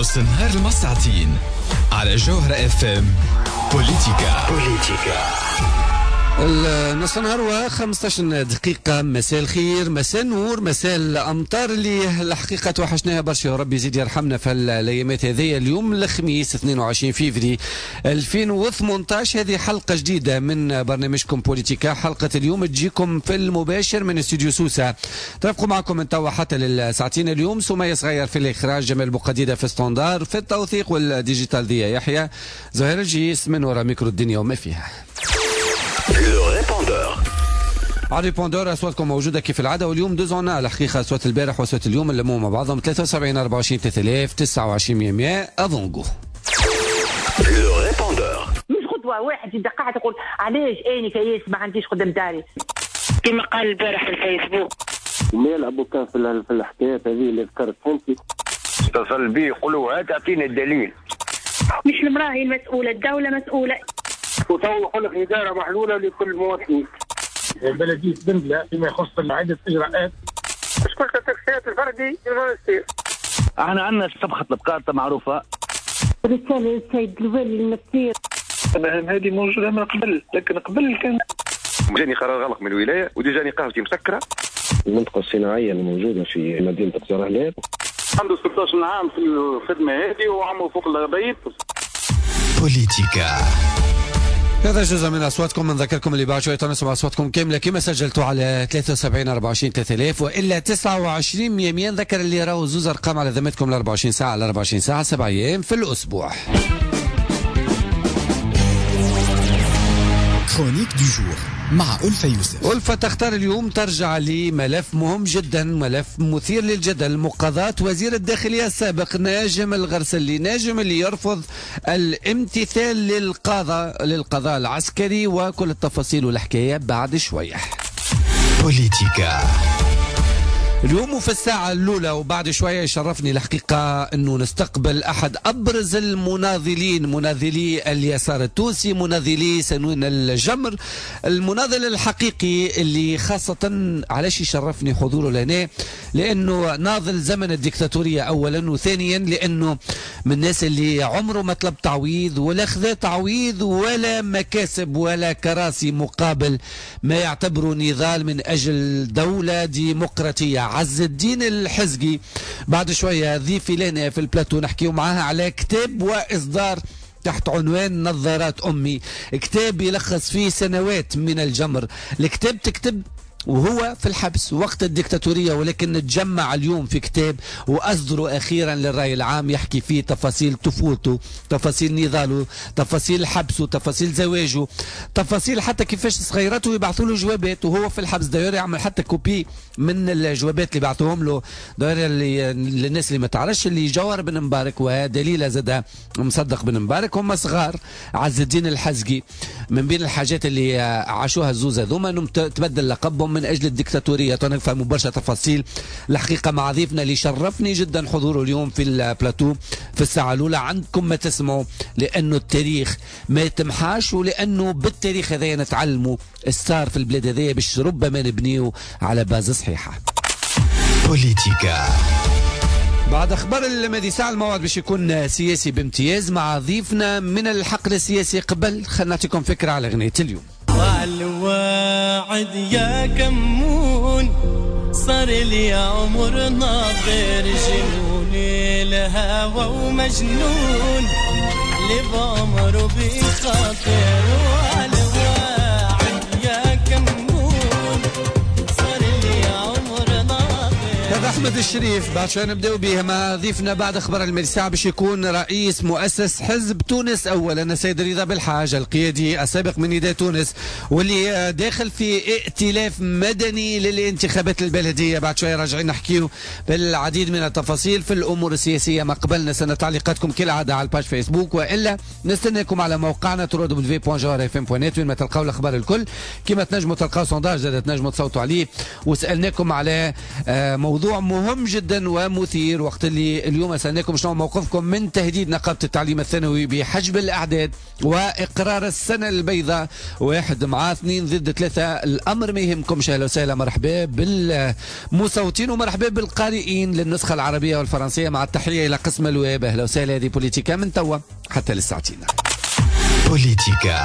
نص نهار المساعتين على جوهرة اف ام. بوليتيكا نص نهار و15 دقيقة. مساء الخير، مساء النور، مساء الأمطار اللي الحقيقة توحشناها برشا، يا رب يزيد يرحمنا في الأيامات هذه. اليوم الخميس 22 فيفري 2018. هذه حلقة جديدة من برنامجكم بوليتيكا. حلقة اليوم تجيكم في المباشر من استوديو سوسة. ترافقوا معكم من توا حتى للساعتين. اليوم سمية صغير في الإخراج، جمال بوقديدة في ستاندار، في التوثيق والديجيتال ضياء يحيى، زهير الجيس من وراء ميكرو الدنيا وما فيها. على الريبوندور اصواتكم موجوده كيف العاده، واليوم دوزونا الحقيقه اصوات البارح واصوات اليوم اللموا مع بعضهم 73 24 3000 29 100. اظنقوا لو ريبوندور مش خطوه واحد يبدا قاعد يقول علاش اني كياس ما عنديش قدام داري كما قال البارح في الفيسبوك. وما يلعبوا كان في الحكايات هذه اللي ذكرت انت. اتصل بي يقولوا هات اعطينا الدليل. مش المراه هي المسؤوله، الدوله مسؤوله. وتو يقول لك اداره محلوله لكل المواطنين. بلديه بندله فيما يخص عده اجراءات. شكون التكسيات الفردي الماجستير. احنا عندنا صفقه الابقار معروفه. رساله للسيد الوالي المسير. المهام هذه موجوده من قبل، لكن قبل كان جاني قرار غلق من الولايه ودي جاني قهوتي مسكره. المنطقه الصناعيه الموجوده في مدينه قزرهلاب عنده 16 عام في الخدمه هذه وعمره فوق البيت. بوليتيكا. هذا جزء من اصواتكم. نذكركم اللي بعد شويه تنسمع اصواتكم كامله كما سجلتوا على 73 24 3000 والا 29 100. نذكر اللي راهو زوز ارقام على ذمتكم ل 24 ساعه على 24 ساعه 7 ايام في الاسبوع. كرونيك دو جور مع ألفة يوسف. ألفة تختار اليوم ترجع لملف مهم جدا، ملف مثير للجدل، مقاضاة وزير الداخلية السابق ناجم الغرسلي، ناجم اللي يرفض الامتثال للقضاء العسكري، وكل التفاصيل والحكاية بعد شوية. بوليتيكا اليوم وفي الساعة الأولى وبعد شوية يشرفني الحقيقة أنه نستقبل أحد أبرز المناضلين، مناضلي اليسار التونسي، مناضلي سنون الجمر، المناضل الحقيقي اللي خاصة علاش يشرفني حضوره لنا، لأنه ناضل زمن الديكتاتورية أولا، وثانيا لأنه من الناس اللي عمره ما طلب تعويض ولا خذا تعويض ولا مكاسب ولا كراسي مقابل ما يعتبره نضال من أجل دولة ديمقراطية. عز الدين الحزقي بعد شوية ضيفي لنا في البلاتو نحكيو معاها على كتاب وإصدار تحت عنوان نظارات أمي، كتاب يلخص فيه سنوات من الجمر. الكتاب تكتب وهو في الحبس وقت الديكتاتورية، ولكن تجمع اليوم في كتاب وأصدره أخيرا للرأي العام يحكي فيه تفاصيل طفولته، تفاصيل نضاله، تفاصيل حبسه، تفاصيل زواجه، تفاصيل حتى كيفاش صغيرته يبعثوا له جوابات وهو في الحبس. داير يعمل حتى كوبي من الجوابات اللي بعثوهم له. داير للناس اللي ما تعرفش اللي جوهر بن مبارك ودليل زاد مصدق بن مبارك هم صغار عز الدين الحزقي. من بين الحاجات اللي عاشوها الزوزة ذوما انهم تبدل لقبهم من اجل الدكتاتوريه. نفهموا برشا تفاصيل الحقيقه مع ضيفنا اللي شرفني جدا حضوره اليوم في البلاتو في الساعه الاولى. عندكم ما تسمعوا، لانه التاريخ ما يتمحاش، ولانه بالتاريخ هذا نتعلموا الصار في البلاد هذه باش ربما نبنيو على باز صحيحه. بوليتيكا. بعد اخبار الماضي ساعه الموعد باش يكون سياسي بامتياز مع ضيفنا من الحقل السياسي. قبل خلينا نعطيكم فكره على اغنيه اليوم. والواعد يا كمون صار لي عمرنا غير جنون، الهوى ومجنون اللي بعمره بخاطر. والواعد يا كمون صار لي عمرنا غير. هذا احمد الشريف. بعد شوي نبداو به مع ضيفنا بعد اخبار الماضي ساعه باش يكون رئيس مؤسس حزب تونس اولا السيد رضا بالحاج، القيادي السابق من نداء تونس واللي داخل في ائتلاف مدني للانتخابات البلديه. بعد شويه راجعين نحكيو بالعديد من التفاصيل في الامور السياسيه. ما قبل نستنى تعليقاتكم كالعاده على الباج فيسبوك، والا نستناكم على موقعنا www.jawharafm.net وين ما تلقاو الاخبار الكل. كما تنجموا تلقاو سونداج زاد تنجموا تصوتوا عليه، وسالناكم على موضوع مهم جدا ومثير، وقت اللي اليوم سألناكم شنو موقفكم من تهديد نقابة التعليم الثانوي بحجب الأعداد وإقرار السنة البيضاء 1 مع 2 ضد 3. الأمر ما يهمكمش. أهلا وسهلا، مرحبا بالمصوتين ومرحبا بالقارئين للنسخة العربية والفرنسية، مع التحية إلى قسم الويب. أهلا وسهلا. هذه بوليتيكا من توا حتى للساعتين. بوليتيكا.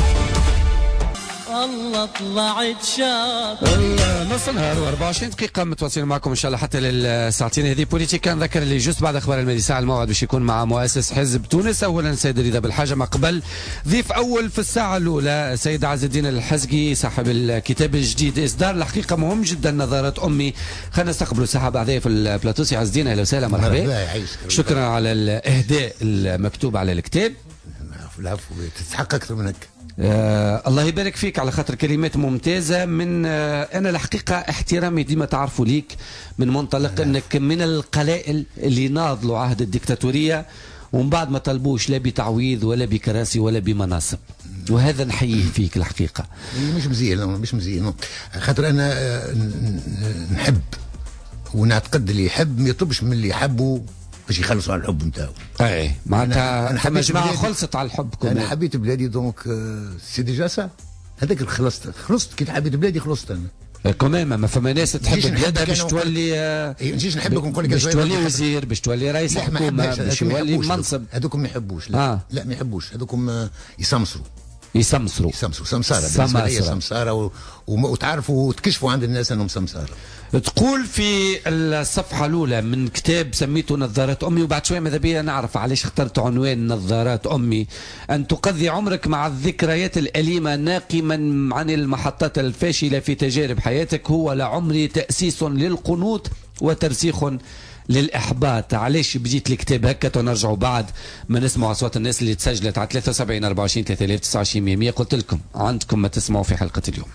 الله طلعت شاط نص نهار و24 دقيقة متواصلين معكم إن شاء الله حتى للساعتين. هذه بوليتيكا. نذكر اللي جوست بعد أخبار المدي ساعة الموعد باش يكون مع مؤسس حزب تونس. أولا سيد رضا بالحاجة، ما قبل ضيف أول في الساعة الأولى سيد عز الدين الحزقي صاحب الكتاب الجديد إصدار الحقيقة مهم جدا نظارة أمي. خلينا نستقبلوا صاحب أعضاء في البلاتو. سي عز الدين أهلا وسهلا، مرحبا. شكرا على الإهداء المكتوب على الكتاب. العفو، تستحق أكثر من هيك. الله يبارك فيك على خاطر كلمات ممتازة من أنا الحقيقة احترامي ديما تعرفوا ليك من منطلق أنك من القلائل اللي ناضلوا عهد الدكتاتورية ومن بعد ما طلبوش لا بتعويض ولا بكراسي ولا بمناصب، وهذا نحييه فيك الحقيقة. مش مزيان خاطر أنا نحب ونعتقد اللي يحب ما يطلبش من اللي يحبه باش يخلصوا على الحب نتاعو. اي معناتها مجموعة خلصت على الحب كله. انا حبيت بلادي دونك سي ديجا سا هذاك خلصت كي حبيت بلادي خلصت انا. كمان ما فما ناس تحب بلادها باش تولي نجيش نحبك ونقول لك باش تولي وزير، باش تولي رئيس حكومة، باش يولي منصب. هذوكم ما يحبوش. لا ما يحبوش. هذوكم يسمسروا سمسارة وتعرفوا وتكشفوا عند الناس انهم سمسارة. تقول في الصفحة الأولى من كتاب سميته نظارات أمي، وبعد شوية ماذا بيا نعرف علاش اخترت عنوان نظارات أمي، أن تقضي عمرك مع الذكريات الأليمة ناقما عن المحطات الفاشلة في تجارب حياتك، هو لعمري تأسيس للقنوط وترسيخ للإحباط. علاش بديت الكتاب هكا؟ ونرجعوا بعد ما نسمعوا أصوات الناس اللي تسجلت على 73 24 3029 100. قلت لكم عندكم ما تسمعوا في حلقة اليوم.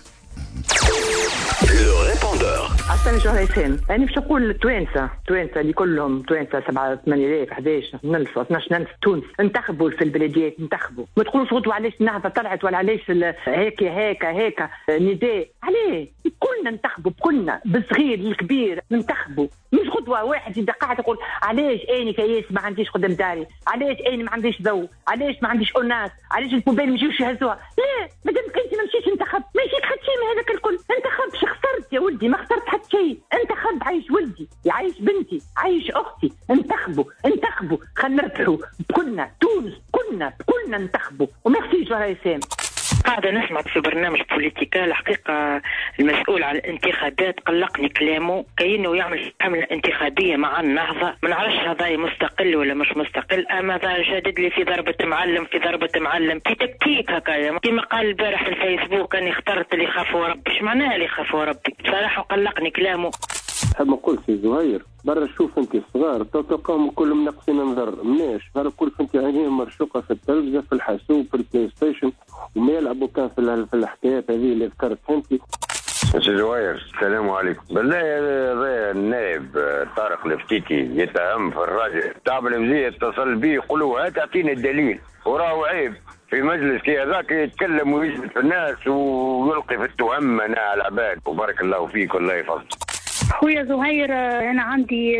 عطاني شهر يسين. يعني باش نقول التوانسة اللي كلهم توانسة 7 8000 11 نلف 12 نلف تونس انتخبوا في البلديات، انتخبوا. ما تقولوش غدوة علاش النهضة طلعت ولا علاش هيك نداء. عليه كلنا ننتخبوا، كلنا بالصغير الكبير ننتخبوا. مش غدوة واحد يبدا قاعد يقول علاش اني كياس ما عنديش قدام داري، علاش اني ما عنديش ضوء، علاش ما عنديش اناس، علاش البوبيل ما يجيوش يهزوها. لا مادام انت ما مشيتش انتخب ما يجيك حتى شيء من هذاك الكل. انتخبش خسرت يا ولدي، ما خسرت حتى شيء. انتخب عايش ولدي، يعيش بنتي، عايش اختي. انتخبوا خلينا نربحوا كلنا تونس، كلنا انتخبوا. وميرسي جوهر يسام. قاعدة نسمع في برنامج بوليتيكا. الحقيقة المسؤول عن الانتخابات قلقني كلامه، كأنه يعمل حملة انتخابية مع النهضة. ما نعرفش هذا مستقل ولا مش مستقل، أما هذا جدد لي في ضربة معلم في تكتيك هكايا. كما قال البارح في الفيسبوك أني اخترت اللي خافوا ربي. ايش معناها اللي خافوا ربي؟ بصراحة قلقني كلامه. حاب نقول في زهير برا شوف انت الصغار تلقاهم كلهم ناقصين نظر مناش. برا كل انت عينيهم مرشوقه في التلفزه في الحاسوب في البلاي ستيشن وما يلعبوا كان في الحكايات هذه اللي ذكرتها انت. سي زهير السلام عليكم. بالله النائب طارق الفتيتي يتهم في الراجل تاع المزيه اتصل بي يقولوا هات اعطينا الدليل، وراه عيب في مجلس كي هذاك يتكلم ويجلس في الناس ويلقي في التهم على العباد. وبارك الله فيك والله يفضل. خويا زهير أنا عندي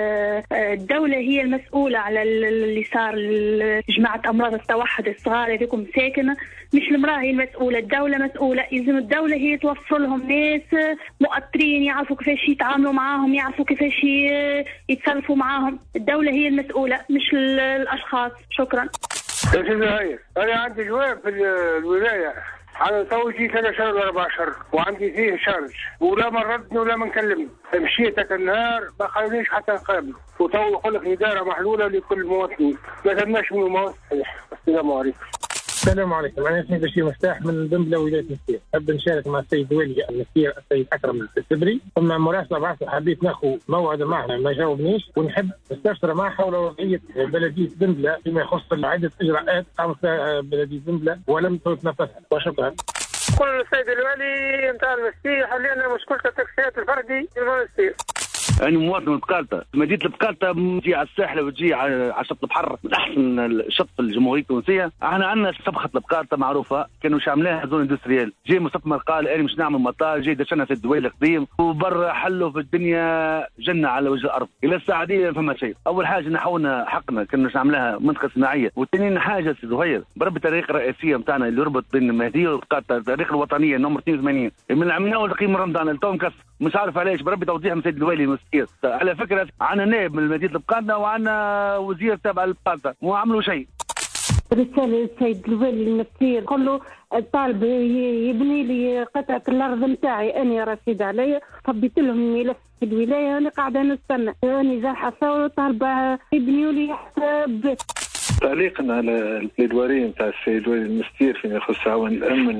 الدولة هي المسؤولة على اللي صار جماعة أمراض التوحد الصغار هذيكم ساكنة، مش المرأة هي المسؤولة. الدولة مسؤولة، يلزم الدولة هي توفر لهم ناس مؤطرين يعرفوا كيفاش يتعاملوا معاهم، يعرفوا كيفاش يتصرفوا معاهم. الدولة هي المسؤولة مش الأشخاص. شكرا. سيدي زهير أنا عندي جواب في الولاية على توجي 3 شهر ولا 4 شهر وعندي فيه شارج ولا من ردني ولا من كلمني. مشيت النهار ما خلونيش حتى نقابله، وتو يقول لك إدارة محلولة لكل المواطنين. ما تمناش من المواطن صحيح. السلام عليكم. السلام عليكم. أنا اسمي بشير مفتاح من دنبلة ولاية مسير. أحب نشارك مع السيد والي المسير السيد أكرم السبري. ثم مراسلة بعثة حبيت ناخذ موعد معه ما جاوبنيش، ونحب نستفسر معه حول وضعية بلدية دنبلة فيما يخص عدة إجراءات قامت بلدية دنبلة ولم تتنفذها. وشكرا. قل للسيد الوالي نتاع المسيح اللي أنا مشكلة التاكسيات الفردي في المنستير. أنا مواطن من بقالته، مدينة بقالته تجي على الساحل وتجي على شط البحر من أحسن الشط في الجمهورية التونسية. احنا عندنا صفقة بقالته معروفة كانوا عاملاها زون اندستريال، جاي مستثمر قال أنا مش نعمل مطار، جاي دشنا في الدويل القديم وبرا حلوا في الدنيا جنة على وجه الأرض. إلى الساعة دي فما شيء. أول حاجة نحونا حقنا كنا نعملها منطقة صناعية، والثاني حاجة سي زهير برب التاريخ الرئيسية نتاعنا اللي يربط بين المهدية وبقالته، التاريخ الوطنية نمر 82 من عملناه تقييم رمضان التوم كف مش عارف علاش بربي توضيح من سيد الوالي المسكير. على فكرة عنا نائب من مدينة بقالته وعنا وزير تابع لبقالته وما عملوا شيء. رسالة للسيد الوالي المسير قل له الطالب يبني لي قطعة الأرض نتاعي، أنا رصيد عليا خبيت لهم ملف في الولاية وأنا قاعدة نستنى، أنا جارحة ثورة طالبة يبنيوا لي حساب. تعليقا على البليدواري نتاع السيد الوالي المستير فيما يخص عوان الامن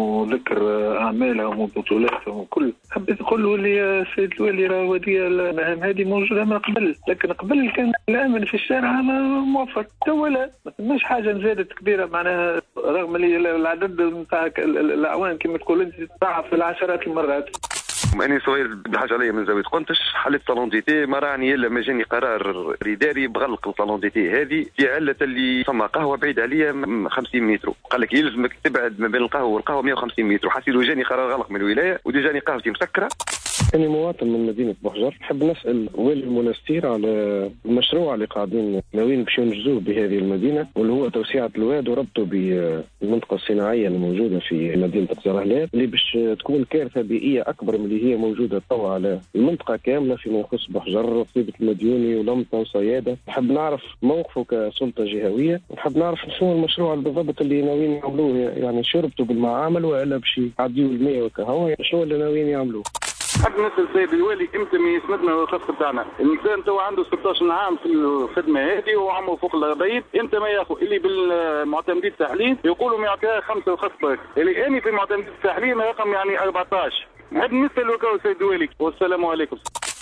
وذكر اعمالهم وبطولاتهم وكل، حبيت نقول له اللي السيد الوالي راه ودي المهام هذه موجوده من قبل، لكن قبل كان الامن في الشارع موفر، تو لا ما ثماش حاجه زادت كبيره معناها، رغم اللي العدد نتاع الاعوان كما تقول انت ضاعف بالعشرات المرات. أنا صغير بحاجة عليا من زاوية قنطش، حلت صالون ديتي ما راني إلا ما جاني قرار إداري بغلق الصالون ديتي هذه في علة اللي ثم قهوة بعيد عليا 50 متر، قال لك يلزمك تبعد ما بين القهوة والقهوة 150 متر، حسيت جاني قرار غلق من الولاية ودي جاني قهوتي مسكرة. أنا مواطن من مدينة بوحجر، نحب نسأل والي المنستير على المشروع اللي قاعدين ناويين باش ينجزوه بهذه المدينة، واللي هو توسعة الواد وربطه بالمنطقة الصناعية الموجودة في مدينة قزرهلاب، اللي باش تكون كارثة بيئية أكبر من اللي هي موجودة توا على المنطقة كاملة فيما يخص بوحجر وطيبة المديوني ولمطة وصيادة. نحب نعرف موقفه كسلطة جهوية، ونحب نعرف شنو المشروع بالضبط اللي ناويين يعملوه، يعني شربتوا بالمعامل ولا باش يعديوا الماء وكهو، شنو اللي ناويين يعملوه؟ حب نسأل السيد الوالي امتى يسندنا الخطة بتاعنا؟ الانسان تو عنده 16 عام في الخدمة هذه وعمره فوق ال40، امتى ما ياخذ اللي بالمعتمدين الساحلين يقولوا ما يعطيها 5 الخطة، اللي اني في المعتمدين الساحلين رقم يعني 14. نحب نسأل وكاو السيد الوالي، والسلام عليكم.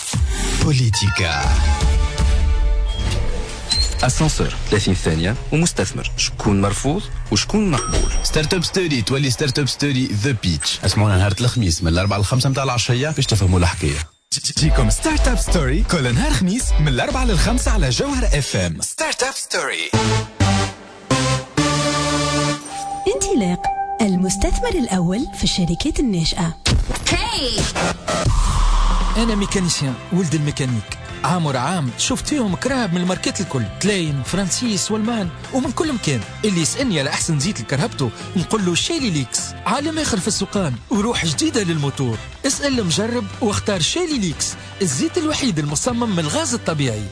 بوليتيكا اسانسور 30 ثانية ومستثمر، شكون مرفوض وشكون مقبول. ستارت اب ستوري تولي ستارت اب ستوري ذا بيتش. اسمعونا نهار الخميس من 4 ل 5 متاع العشية باش تفهموا الحكاية. تجيكم ستارت اب ستوري كل نهار خميس من 4 ل 5 على جوهر اف ام. ستارت اب ستوري. انطلاق المستثمر الأول في الشركات الناشئة. أنا ميكانيسيان ولد الميكانيك، عام عام شفتيهم كراب من الماركات الكل، تلاين فرانسيس والمان ومن كل مكان. اللي يسألني على أحسن زيت لكرهبته نقول له شيلي ليكس، عالم آخر في السوقان وروح جديدة للموتور. اسأل المجرب واختار شيلي ليكس، الزيت الوحيد المصمم من الغاز الطبيعي.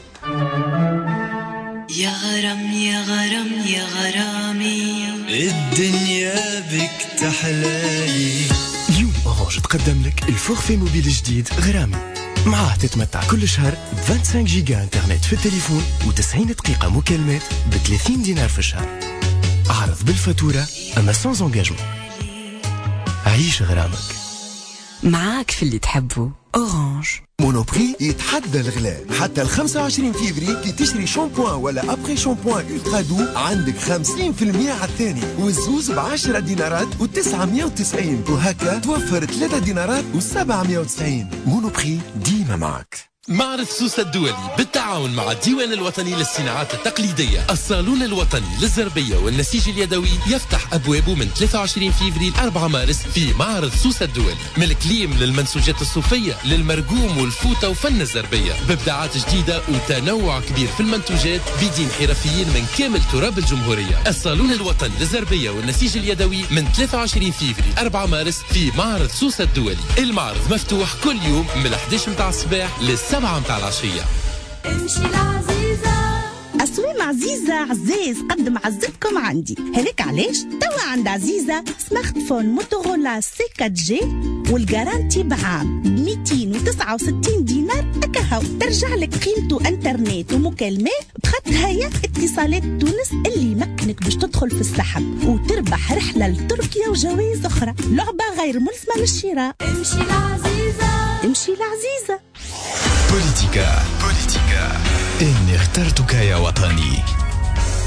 يا غرام يا غرام يا غرامي، الدنيا بك تحلالي. اليوم أورانج تقدم لك الفورفي موبيل جديد غرامي، معاه تتمتع كل شهر ب 25 جيجا انترنت في التليفون و90 دقيقة مكالمات ب 30 دينار في الشهر. عرض بالفاتورة أما سانز انجاجمون. عيش غرامك معاك في اللي تحبه. أورانج. مونوبري يتحدى الغلاء حتى ال 25 فيفري كي تشتري شامبوان ولا ابري شامبوان الترا دو عندك 50% على الثاني والزوز ب10 دينارات و990 وهكا توفر 3 دينارات و790. مونوبري ديما معك. معرض سوسة الدولي بالتعاون مع الديوان الوطني للصناعات التقليدية. الصالون الوطني للزربية والنسيج اليدوي يفتح أبوابه من 23 فيفري ل 4 مارس في معرض سوسة الدولي، من الكليم للمنسوجات الصوفية للمرقوم والفوطة وفن الزربية، بإبداعات جديدة وتنوع كبير في المنتوجات بيدين حرفيين من كامل تراب الجمهورية. الصالون الوطني للزربية والنسيج اليدوي من 23 فيفري 4 مارس في معرض سوسة الدولي. المعرض مفتوح كل يوم من 11 متاع الصباح للسبعة متاع العشية. امشي العزيزة أسوام عزيزة عزيز قدم عزتكم عندي، هذاك علاش توا عند عزيزة سمارت فون موتورولا سي 4 جي والجارانتي بعام ب 269 دينار أكهو، ترجع لك قيمته انترنت ومكالمات بخط هيا اتصالات تونس اللي يمكنك باش تدخل في السحب وتربح رحلة لتركيا وجوائز أخرى. لعبة غير ملزمة للشراء. امشي العزيزة امشي العزيزة. بوليتيكا إني اخترتك يا وطني.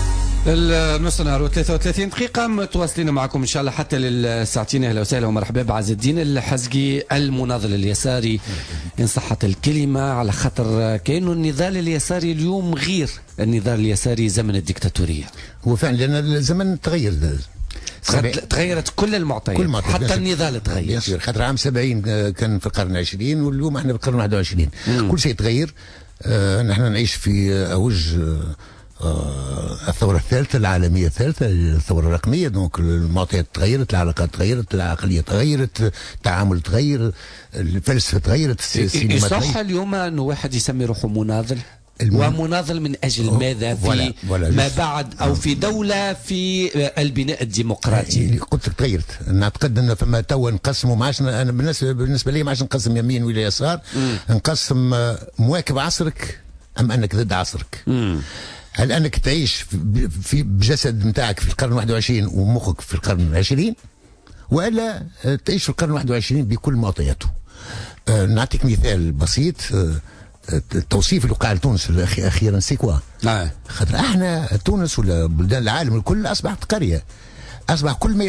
النص نهار و33 دقيقة متواصلين معكم إن شاء الله حتى للساعتين. أهلا وسهلا ومرحبا بعز الدين الحزقي المناضل اليساري إن صحت الكلمة، على خاطر كأنه النضال اليساري اليوم غير النضال اليساري زمن الديكتاتورية. هو فعلا لأن الزمن تغير، تغيرت كل المعطيات، حتى النضال تغير. خاطر عام 70 كان في القرن 20 واليوم احنا في القرن 21. كل شيء تغير. نحن نعيش في أوج الثورة الثالثة العالمية الثالثة، الثورة الرقمية. دونك المعطيات تغيرت، العلاقات تغيرت، العقلية تغيرت، التعامل تغير، الفلسفة تغيرت، السينما تغيرت. يصح اليوم أنه واحد يسمي روحه مناضل؟ ومناضل من أجل ماذا في ما بعد أو في دولة في البناء الديمقراطي؟ قلت لك تغيرت. نعتقد أن فما توا نقسموا، ما عادش أنا بالنسبة لي ما عادش نقسم يمين ولا يسار، نقسم مواكب عصرك أم أنك ضد عصرك. هل أنك تعيش في بجسد نتاعك في القرن 21 ومخك في القرن 20، ولا تعيش في القرن 21 بكل معطياته؟ نعطيك مثال بسيط. التوصيف اللي وقع لتونس اخيرا سيكوا. خاطر احنا تونس ولا بلدان العالم الكل اصبحت قريه، اصبح كل ما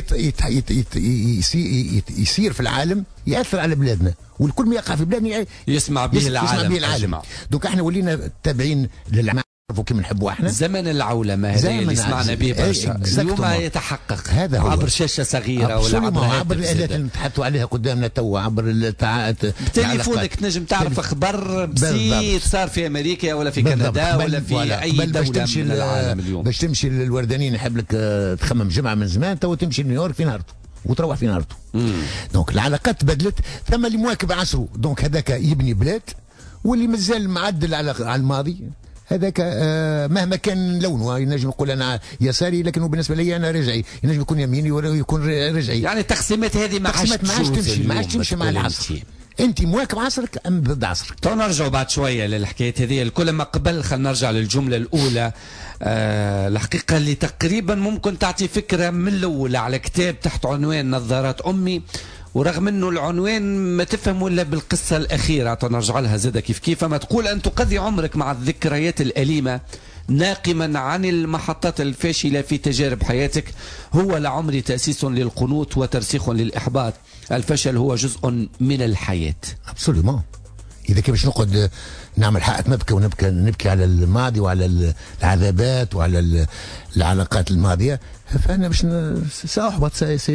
يصير في العالم ياثر على بلادنا، والكل ما يقع في بلادنا يسمع به العالم. دوك احنا ولينا تابعين للعالم كيما نحبوا احنا. زمن العولمه هذا اللي سمعنا به برشا اليوم يتحقق هذا عبر شاشه صغيره ولا عبر الالات اللي نتحدثوا عليها قدامنا توا، عبر تليفونك تنجم تعرف اخبار بسيط صار في امريكا ولا في كندا ولا في اي دوله من العالم اليوم. باش تمشي للوردانيين يحب لك تخمم جمعه من زمان، توا تمشي لنيويورك في نهارته وتروح في نهارته. دونك العلاقات تبدلت. ثم اللي مواكب عصره، دونك هذاك يبني بلاد، واللي مازال معدل على الماضي هذاك مهما كان لونه. ينجم يقول انا يساري لكنه بالنسبه لي انا رجعي، ينجم يكون يميني ولا يكون رجعي. يعني التقسيمات هذه ما عادش تمشي مع العصر. انت مواكب عصرك ام ضد عصرك؟ تو نرجعوا بعد شويه للحكايات هذه الكل. ما قبل خلينا نرجع للجمله الاولى. الحقيقه اللي تقريبا ممكن تعطي فكره من الاول على كتاب تحت عنوان نظارات امي، ورغم انه العنوان ما تفهم الا بالقصه الاخيره تنرجع لها زاده كيف ما تقول ان تقضي عمرك مع الذكريات الاليمه ناقما عن المحطات الفاشله في تجارب حياتك. هو لعمري تاسيس للقنوط وترسيخ للاحباط. الفشل هو جزء من الحياه. ابسوليومون. اذا كان باش نقعد نعمل حق نبكي على الماضي وعلى العذابات وعلى العلاقات الماضيه، فانا باش ساحبط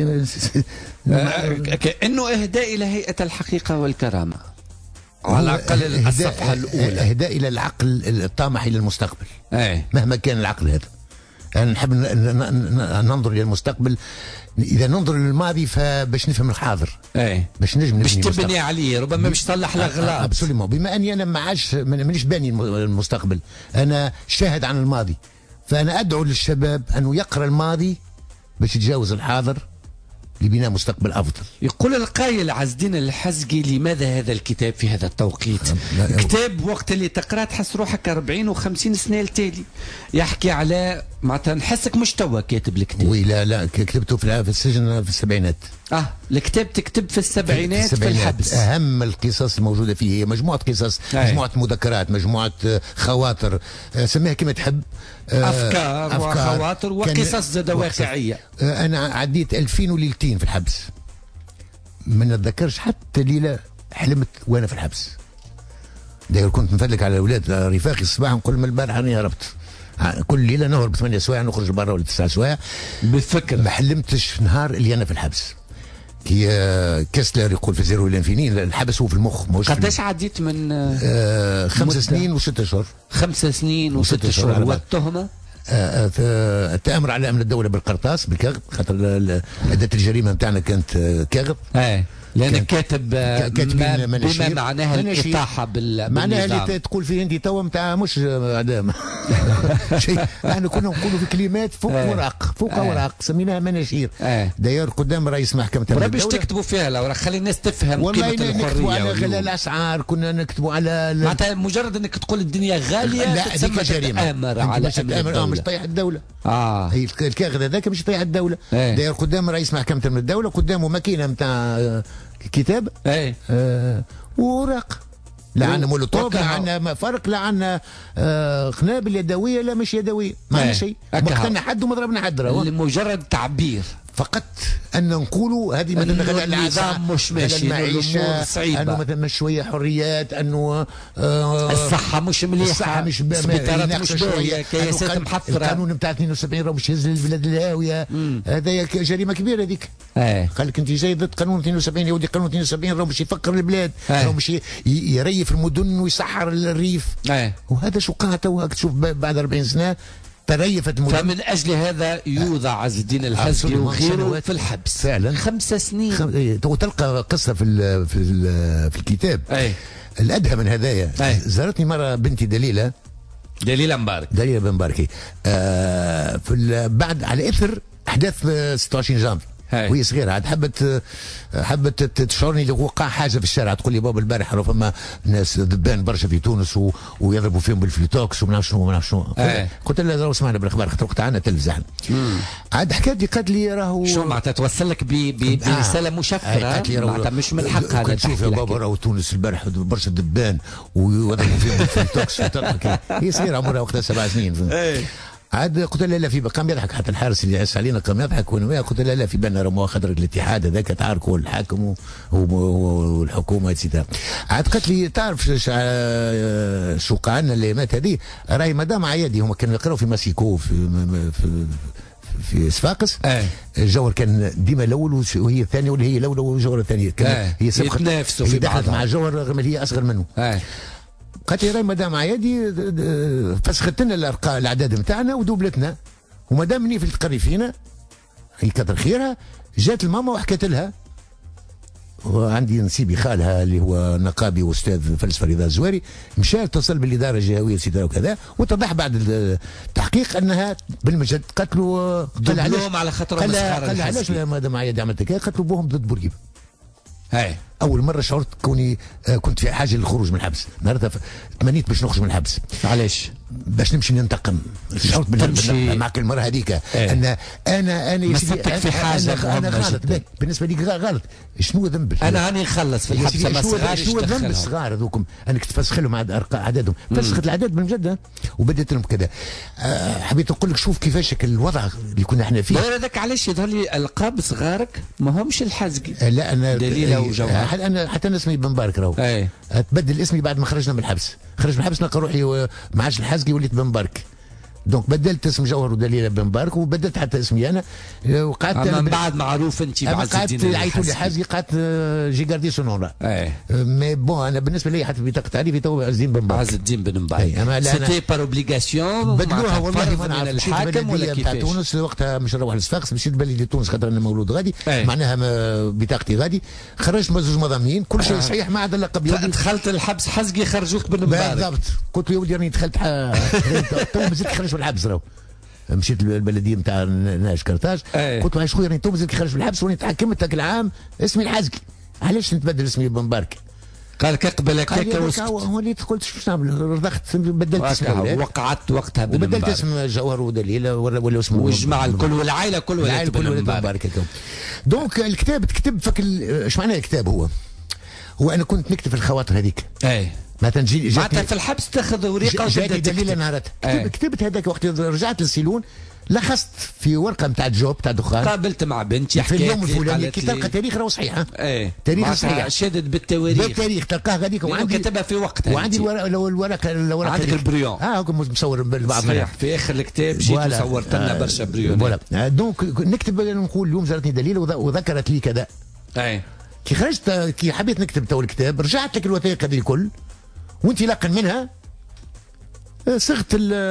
كانه اهداء الى هيئه الحقيقه والكرامه على الاقل الصفحه الاولى، اهداء الى العقل الطامح الى المستقبل. مهما كان العقل هذا. انا نحب ننظر الى المستقبل. اذا ننظر للماضي فباش نفهم الحاضر، باش نجم باش تبني عليه، ربما باش تصلح الاغلاط. ابسوليومون. بما اني انا ما عادش مانيش باني المستقبل، انا شاهد عن الماضي، فانا ادعو للشباب انه يقرا الماضي باش يتجاوز الحاضر لبناء مستقبل افضل. يقول القائل عز الدين الحزقي: لماذا هذا الكتاب في هذا التوقيت؟ كتاب وقت اللي تقرا تحس روحك 40 و50 سنه التالي، يحكي على معناتها نحسك مش توا كاتب الكتاب. وي لا كتبته في السجن في السبعينات. الكتاب تكتب في السبعينات في الحبس. اهم القصص الموجوده فيه هي مجموعه قصص، مجموعه مذكرات، مجموعه خواطر، سميها كما تحب. أفكار وخواطر وقصص زاد واقعيه. انا عديت 2000 ليلتين في الحبس، ما نتذكرش حتى ليله حلمت وانا في الحبس. داير كنت نفلك على الاولاد رفاقي الصباح نقول من البارح راني هربت. كل ليله نهرب 8 سوايع نخرج برا ولا 9 سوايع بالفكر. ما حلمتش نهار اللي انا في الحبس. كي كاسلر يقول في زيرو الانفيني، الحبس هو في المخ. قداش عديت من 5 سنين و6 اشهر. 5 سنين و6 اشهر. والتهمه التآمر على امن الدوله بالقرطاس بالكاغد، خاطر اداه الجريمه نتاعنا كانت كاغد. لأنك كاتب بما معناها الإطاحة بالنظام. معناها اللي تقول فيه أنت توا نتاع مش إعدام. شيء احنا كنا نقولوا في كلمات فوق ورق، فوق ورق سميناها مناشير. داير قدام رئيس محكمة الدولة. باش تكتبوا فيها لو خلي الناس تفهم قيمة الحرية. نكتبوا على غلاء الأسعار، كنا نكتبوا على معناتها مجرد أنك تقول الدنيا غالية لا تسمى جريمة. تتآمر على أمن الدولة. مش طيح الدولة. هي الكاغذ هذاك مش طيح الدولة. داير قدام رئيس محكمة الدولة، قدامه ماكينة نتاع كتاب وورق لا عندنا مولوتوف، لا عندنا فرق، لا عندنا قنابل يدويه، لا مش يدويه، ما عندنا شيء. ما قتلنا حد وما ضربنا حد، لمجرد تعبير فقط ان نقولوا هذه مثلا النظام مش ماشي، المعيشه صعيبه، انه مثلا مش شويه حريات، انه الصحه مش مليحه، الصحه مش السبيطارات مش باهيه، كياسات محفره، القانون نتاع 72 راه مش يهز البلاد الهاويه، هذا جريمه كبيره هذيك. قال لك انت جاي ضد قانون 72، يا ودي قانون 72 راه مش يفكر البلاد، راه مش يريف المدن ويسحر الريف، وهذا شو قاع تو تشوف بعد 40 سنه تريفت المدن. فمن اجل هذا يوضع عز الدين الحزقي وغيره في الحبس فعلا 5 سنين. وتلقى قصه في الكتاب الادهى من هدايا. زارتني مره بنتي دليله مبارك، دليله بن مباركي بعد على اثر احداث 26 جانفي وهي صغيره، عاد حبت تشعرني لو وقع حاجه في الشارع، تقول لي بابا البارح راه فما ناس ذبان برشا في تونس ويضربوا فيهم بالفلوتوكس وما نعرف شنو قلت لها راهو سمعنا بالاخبار خاطر وقت عندنا تلفزيون. عاد حكات لي قالت لي راهو شو معناتها توصل لك برساله مشفره، معناتها مش من الحق هذا. شوف يا بابا راهو تونس البارح برشا ذبان ويضربوا فيهم بالفلوتوكس. هي صغيره عمرها وقتها 7 سنين. عاد قلت له لا في قام يضحك، حتى الحارس اللي عس علينا قام يضحك، وانا قلت له لا في بالنا راه خاطر الاتحاد هذاك تعاركوا الحاكم والحكومه اتسيتيرا. عاد قالت لي تعرف شو وقع لنا الايامات هذه، راهي مدام عيادي هما كانوا يقراوا في ماسيكو في صفاقس. الجوهر كان ديما الاول وهي الثانيه، ولا هي الاولى والجوهر الثانيه. هي سبقت، هي دخلت مع الجوهر رغم اللي هي اصغر منه. قالت لي راهي مدام عيادي فسخت لنا الارقام الاعداد نتاعنا ودوبلتنا، ومدام مني في تقري فينا هي كثر خيرها جات الماما وحكت لها. وعندي نسيبي خالها اللي هو نقابي واستاذ فلسفه رضا الزواري، مشى اتصل بالاداره الجهويه سيدنا وكذا، واتضح بعد التحقيق انها بالمجد قتلوا دبلوم على خاطر قال علاش مدام عيادي عملت كذا؟ قتلوا بوهم ضد بورقيبه. اول مره شعرت كوني كنت في حاجه للخروج من الحبس، نهارتها تمنيت باش نخرج من الحبس. علاش؟ باش نمشي ننتقم. شعرت معك المره هذيك ان انا يا سيدي في حاجه انا غلط بالنسبه لي غلط. شنو ذنب؟ انا راني نخلص في الحبس ما صغارش. شنو ذنب الصغار هذوكم انك تفسخ لهم عددهم؟ فسخت العدد بالمجد وبديت لهم كذا. حبيت نقول لك شوف كيفاش الوضع اللي كنا احنا فيه. هذاك علاش يظهر لي القاب صغارك ما همش الحزقي. لا انا دليله وجوهر. انا حتى انا اسمي بن مبارك راهو. تبدل اسمي بعد ما خرجنا من الحبس. خرج من الحبس نلقى روحي ما عادش الحزقي وليت بن مبارك. دونك بدلت اسم جوهر ودليله بن مبارك وبدلت حتى اسمي انا. وقعدت من بعد معروف انت بعز الدين الحزقي. عيطوا لي حزقي قعدت جيغاردي سونورا. مي بون انا بالنسبه لي حتى بطاقه تعريفي تو عز الدين بن مبارك. عز الدين بن مبارك. سيتي بار اوبليغاسيون بدلوها والله ما نعرف. الحاكم ولا كيفاش؟ تونس وقتها مش نروح لصفاقس، مشيت بلدي تونس خاطر انا مولود غادي. معناها بطاقتي غادي. خرجت مزوج مضامين كل شيء صحيح ما عدا اللقب. دخلت الحبس حزقي خرجوك بن مبارك. بالضبط. قلت له يا ولدي راني دخلت تو مازلت خرجت من الحبس راهو. مشيت للبلديه نتاع ناش كرتاج. قلت له خويا راني تو مازلت خارج من الحبس وراني تحكمت هاك العام اسمي الحزقي، علاش نتبدل اسمي بن مبارك؟ قال لك اقبل هكاك وسكت. وليت قلت شو نعمل؟ رضخت بدلت اسمي وقعت وقتها بن مبارك وبدلت اسم جوهر ودليله ولا اسمه والجماعه الكل والعائله كل ولات بن مبارك. دونك الكتاب تكتب فك ايش معنى الكتاب؟ هو انا كنت نكتب في الخواطر هذيك. مثلا معناتها في الحبس تاخذ ورقه وتبدا دليل نهارتها. كتبت هذاك وقت رجعت للسيلون لخصت في ورقه نتاع الجوب تاع دخان. قابلت مع بنتي في اليوم الفلاني كي تلقى تاريخ راهو صحيح. تاريخ صحيح شادد بالتواريخ تلقاه غاديك وعندي كتبها في وقتها. وعندي الورقه عندك البريون. مصور بالبعض صحيح في اخر الكتاب جيت صورت لنا برشا بريون. فوالا دونك نكتب نقول اليوم زارتني دليل وذكرت لي كذا. كي خرجت كي حبيت نكتب تو الكتاب رجعت لك الوثائق هذه الكل وانت لاقن منها صغت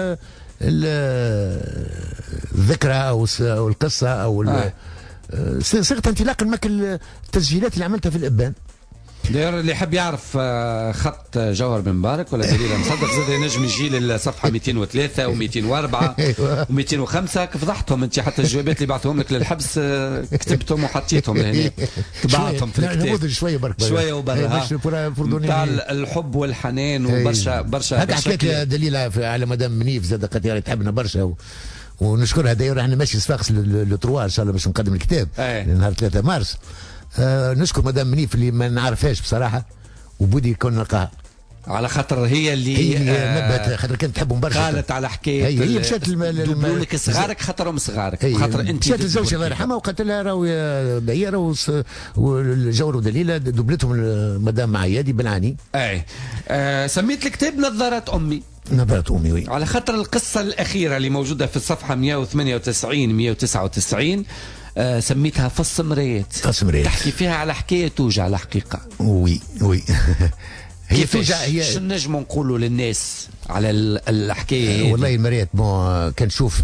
الذكرى او القصه او صغت انطلاقا ماك التسجيلات اللي عملتها في الابان. داير اللي يحب يعرف خط جوهر بن مبارك ولا دليل مصدق زاد ينجم يجي للصفحه 203 و204 و205 فضحتهم انت حتى الجوابات اللي بعثهم لك للحبس كتبتهم وحطيتهم لهنا طبعتهم في الكتاب شويه برك شويه وبرا تاع الحب والحنان وبرشا هكا حكيت دليل على مدام منيف زاد قد تحبنا برشا ونشكرها داير احنا ماشي صفاقس لو 3 ان شاء الله باش نقدم الكتاب نهار 3 مارس. نشكر مدام منيف اللي ما نعرفهاش بصراحه وبودي كون نلقاها على خاطر هي اللي نبهت، خاطر كانت تحبهم برشا، قالت على حكايه هي مشات لك صغارك خاطرهم صغارك، خاطر انت مشات لزوجها الله يرحمها وقالت لها راهو بعيره والجور ودليله دبلتهم مدام معيادي بالعاني. سميت الكتاب نظارات امي. نظارات امي، وي. على خاطر القصه الاخيره اللي موجوده في الصفحه 198 199 سميتها فص مرايات. فص مرايات تحكي فيها على حكايه توجع الحقيقه. وي هي توجع. هي شو نجموا نقولوا للناس على الحكايه؟ والله المرايات كنشوف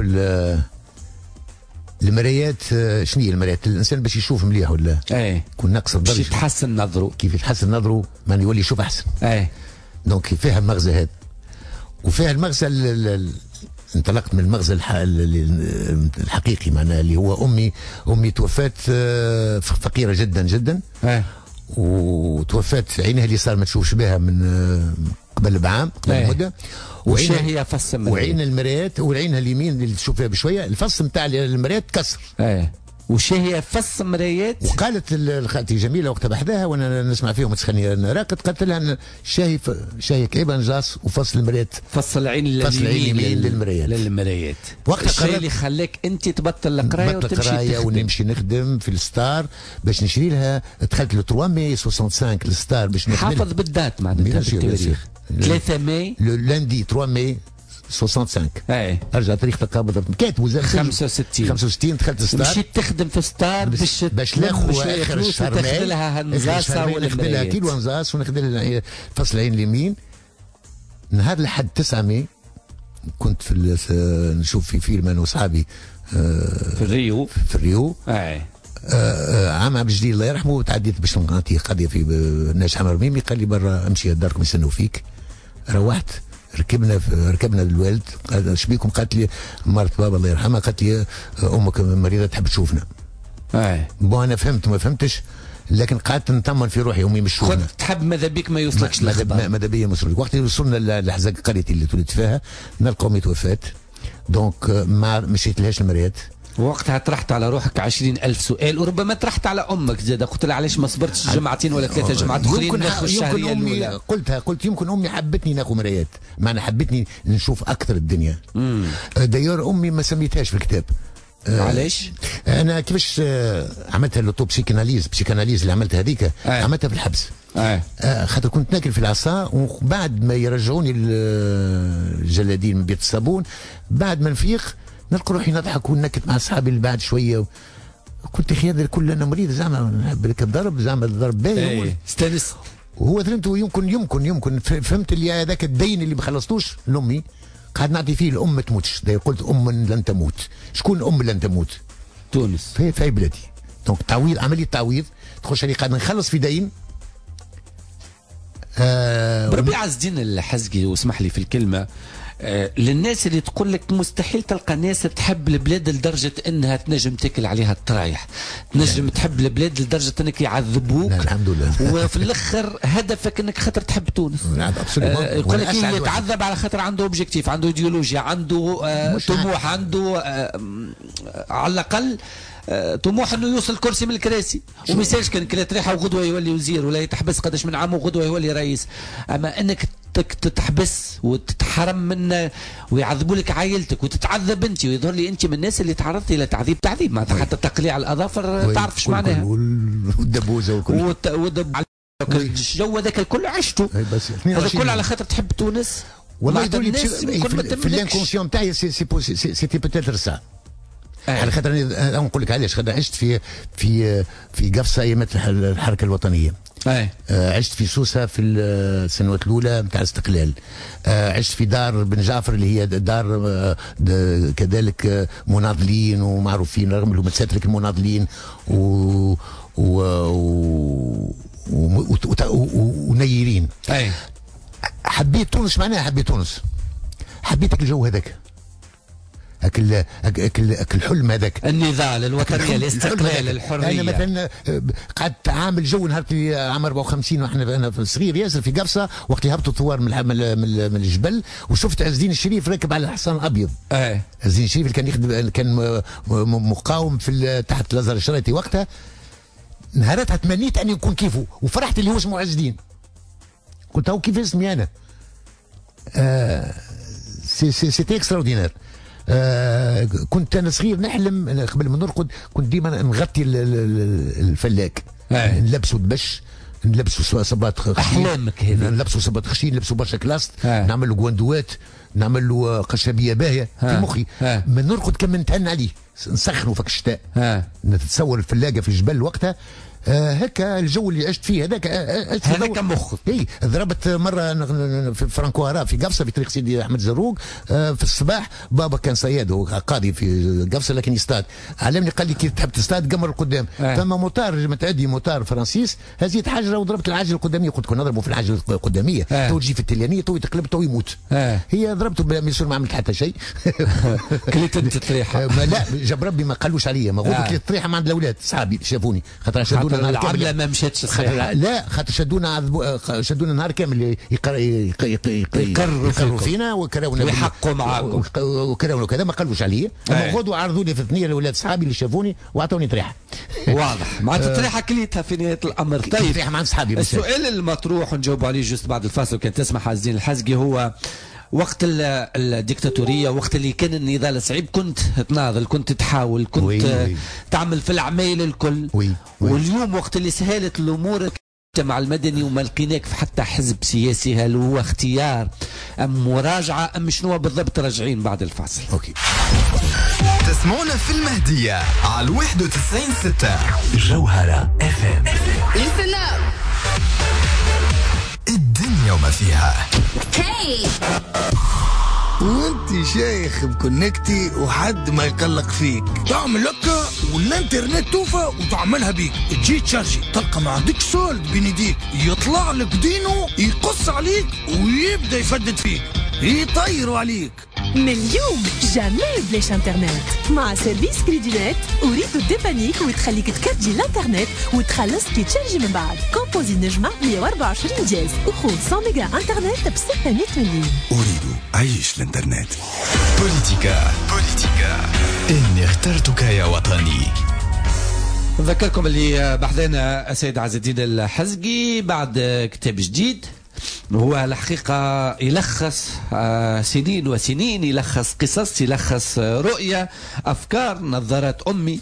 المرايات. شنو هي المرايات؟ الانسان باش يشوف مليح ولا يكون ناقص الدرجه باش يتحسن نظره. كيف يتحسن نظره معناه يولي يشوف احسن. دونك فيها المغزى هذا، وفيها المغزى انطلقت من المغزى الحقيقي معناه اللي هو امي توفات فقيره جدا جدا. وتوفات عينها اللي صار ما تشوفش بها من قبل بعام، قبل مده. وعينها هي فص المرايات، وعين المرايات، وعينها اليمين اللي تشوف فيها بشويه الفص نتاع المرايات تكسر. وش هي فص مرايات؟ وقالت خالتي جميله وقت بحذاها وانا نسمع فيهم تسخني راقد، قالت لها شاهي كعيبه نجاص وفصل المرايات، فصل العين اليمين للمرايات. وقتها الشيء اللي خلاك انت تبطل القرايه وتمشي ونمشي نخدم في الستار باش نشري لها. دخلت ل 3 ماي 65 الستار باش نخدم. حافظ بالذات معناتها بالتواريخ. 3 ماي لاندي 3 ماي 65. ارجع تاريخ تقابض كاتبه 65 دخلت ستار. مشيت تخدم في ستار باش ناخذ اخر الشهر تاخذ لها هنزاسه ولا ناخذ لها كيلو هنزاس وناخذ لها فصل العين اليمين. نهار لحد 9 ماي كنت نشوف في فيلم انا وصحابي في الريو. عام عبد الجليل الله يرحمه. تعديت باش نعطيه قضيه في ناجح عمر ميمي، قال لي برا امشي داركم يستنوا فيك. روحت ركبنا الوالد، قال اش بيكم؟ قالت لي مرت بابا الله يرحمها، قالت لي امك مريضه تحب تشوفنا. انا فهمت ما فهمتش، لكن قعدت نطمن في روحي امي مش كنت تحب ماذا بيك ما يوصلكش الاخبار. ماذا بيا ما يوصلك. وقت وصلنا لحزق قريتي اللي تولدت فيها نلقى امي توفات. دونك ما مشيت لهاش المرايات. وقتها طرحت على روحك 20,000 سؤال، وربما طرحت على امك زاد، قلت لها علاش ما صبرتش جمعتين ولا 3 جمعات اخرين ناخذ الشهريه الاولى. قلت يمكن امي حبتني ناخذ مرايات، معنى حبتني نشوف اكثر الدنيا. دايور امي ما سميتهاش في الكتاب. علاش؟ انا كيفاش عملتها لوتو بسيكاناليز اللي عملتها هذيك عملتها في الحبس. خاطر كنت ناكل في العصا، وبعد ما يرجعوني الجلادين من بيت الصابون بعد ما نفيق نلقى روحي نضحك ونكت مع اصحابي اللي بعد شويه. قلت يا اخي هذا الكل انا مريض زعما نحب لك الضرب، زعما الضرب باهي استانس. وهو ظننته يمكن فهمت اللي هذاك الدين اللي ما خلصتوش لامي قاعد نعطي فيه الام ما تموتش. قلت ام لن تموت. شكون ام لن تموت؟ تونس في بلادي. دونك تعويض، عمليه تعويض تخش علي قاعد نخلص في دين. بربي عز الدين الحزقي واسمح لي في الكلمه، للناس اللي تقول لك مستحيل تلقى ناس تحب البلاد لدرجه انها تنجم تاكل عليها الطرايح، تنجم تحب البلاد لدرجه انك يعذبوك. الحمد لله. وفي الاخر هدفك انك خاطر تحب تونس. يقول لك يتعذب على خاطر عنده اوبجيكتيف، عنده ايديولوجيا، عنده طموح، عنده على الاقل طموح انه يوصل كرسي من الكراسي، وما يسالش كان كلات ريحه وغدوه يولي وزير، ولا يتحبس قداش من عام وغدوه يولي رئيس. اما انك تتحبس وتتحرم منه ويعذبوا لك عائلتك وتتعذب انت، ويظهر لي انت من الناس اللي تعرضت الى تعذيب معناتها حتى تقليع الاظافر تعرف ايش معناها. والدبوزه وكل الجو هذاك الكل عشته هذا الكل على خاطر تحب تونس. والله يقول في الانكونسيون تاعي سيتي بوتيتر سا. على خاطر انا نقول لك علاش، خاطر عشت في قفصه ايامات الحركه الوطنيه. عشت في سوسه في السنوات الاولى نتاع الاستقلال. عشت في دار بن جعفر اللي هي دار كذلك مناضلين ومعروفين، رغم انهم تساترك المناضلين ونيرين. حبيت تونس، معناها حبيت تونس، حبيت الجو هذاك، اكل حلم هذاك، النضال الوطنيه، الاستقلال، الحريه. انا مثلا قعدت عامل جو نهار عام 54 انا صغير ياسر في قفصه، وقت اللي هبطوا ثوار من الجبل، وشفت عز الدين الشريف راكب على الحصان الابيض. عز الدين الشريف اللي كان مقاوم في تحت الازهر الشريطي وقتها. نهاراتها تمنيت اني نكون كيفه، وفرحت اللي هو اسمه عز الدين. قلت هو كيف اسمي انا. سيتي اكستراوردينير. كنت انا صغير نحلم قبل ما نرقد، كنت ديما نغطي الفلاك، نلبسوا دبش، نلبسوا صباط خشين، احلامك هذه، نلبسوا صباط خشين، نلبسوا برشا كلاست، نعمل له جواندوات، نعمل له قشابيه باهيه في مخي. من نرقد كم نتهنى عليه، نسخنوا في الشتاء، نتصور الفلاقه في الجبل وقتها. هكا الجو اللي عشت فيه هذاك مخك. اي ضربت مره في فرانكو هرا في قفصه في طريق سيدي احمد زروق. في الصباح بابا كان صياد وقاضي في قفصه لكن يصطاد، علمني قال لي كي تحب تصطاد قمر القدام. فما موتار متعدي موتار فرانسيس هزيت حجره وضربت العجله القداميه، قلت كنا نضربوا في العجله القداميه تو تجي في التليانيه تو يتقلب تو يموت. هي ضربته بميسور ما عملت حتى شيء. كليت انت الطريحه؟ لا جاب ربي ما قالوش عليا، ما غدوه كليت الطريحه مع عند الاولاد صحابي شافوني خاطر شدونا العمله ما مشاتش صحيح. لا خاطر شدونا نهار كامل يقروا فينا وكراونا ويحقوا معاكم وكراونا وكذا، ما قالوش عليا. اما غدوه عرضوا لي في الثنيه الاولاد صحابي اللي شافوني واعطوني طريحه. واضح معناتها طريحه كليتها في نهايه الامر. طيب طريحه مع صحابي. السؤال المطروح ونجاوب عليه جوست بعد الفاصل كان تسمح عز الدين الحزقي، هو وقت الديكتاتورية، وقت اللي كان النضال صعيب، كنت تناضل، كنت تحاول، كنت تعمل في العمايل الكل. واليوم وقت اللي سهلت الأمور المجتمع المدني وما لقيناك في حتى حزب سياسي، هل هو اختيار أم مراجعة أم شنو بالضبط؟ راجعين بعد الفاصل. أوكي. تسمعونا في المهدية على 91.6 جوهرة FM. الدنيا وما فيها. وانت شايخ بكونكتي وحد ما يقلق فيك، تعمل لك والانترنت توفى وتعملها بيك، تجي تشارجي تلقى ما عندك سولد بين يديك، يطلع لك دينو يقص عليك ويبدا يفدد فيك، يطيروا عليك. من اليوم جامي بلاش انترنت مع سيرفيس كريدينيت، اريد ديبانيك وتخليك تكرجي الانترنت وتخلص كي تشارجي من بعد. كومبوزي نجمة 124 جاز وخذ 100 ميجا انترنت ب 600 مليون. اريد عيش الانترنت. بوليتيكا اني اخترتك يا وطني. نذكركم اللي بحثنا السيد عز الدين الحزقي بعد كتاب جديد، هو الحقيقة يلخص سنين وسنين، يلخص قصص، يلخص رؤية، أفكار، نظرات أمي.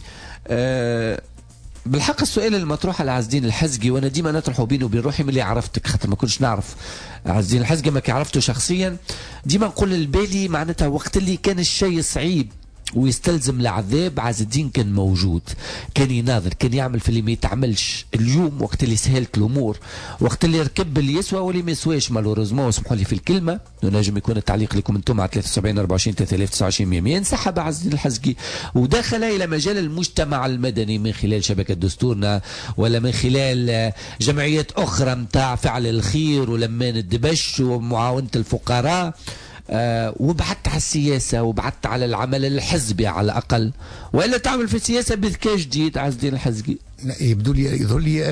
بالحق السؤال المطروح على عز الدين الحزقي، وانا ديما نطرحه بيني وبين روحي من اللي عرفتك، خاطر ما كنتش نعرف عز الدين الحزقي، ما كي عرفته شخصيا ديما نقول لبالي معناتها وقت اللي كان الشيء صعيب ويستلزم العذاب عز الدين كان موجود، كان يناظر، كان يعمل في اللي ما يتعملش. اليوم وقت اللي سهلت الامور، وقت اللي ركب اللي يسوى واللي ما يسواش مالوريزمون، اسمحوا لي في الكلمه، نجم يكون التعليق لكم انتم على 73 24 3029 100 انسحب عز الدين الحزقي ودخل الى مجال المجتمع المدني من خلال شبكه دستورنا، ولا من خلال جمعيات اخرى نتاع فعل الخير ولمان الدبش ومعاونه الفقراء. وبعدت على السياسة وبعدت على العمل الحزبي على الأقل، وإلا تعمل في السياسة بذكاء جديد عز الدين الحزقي. يظهر لي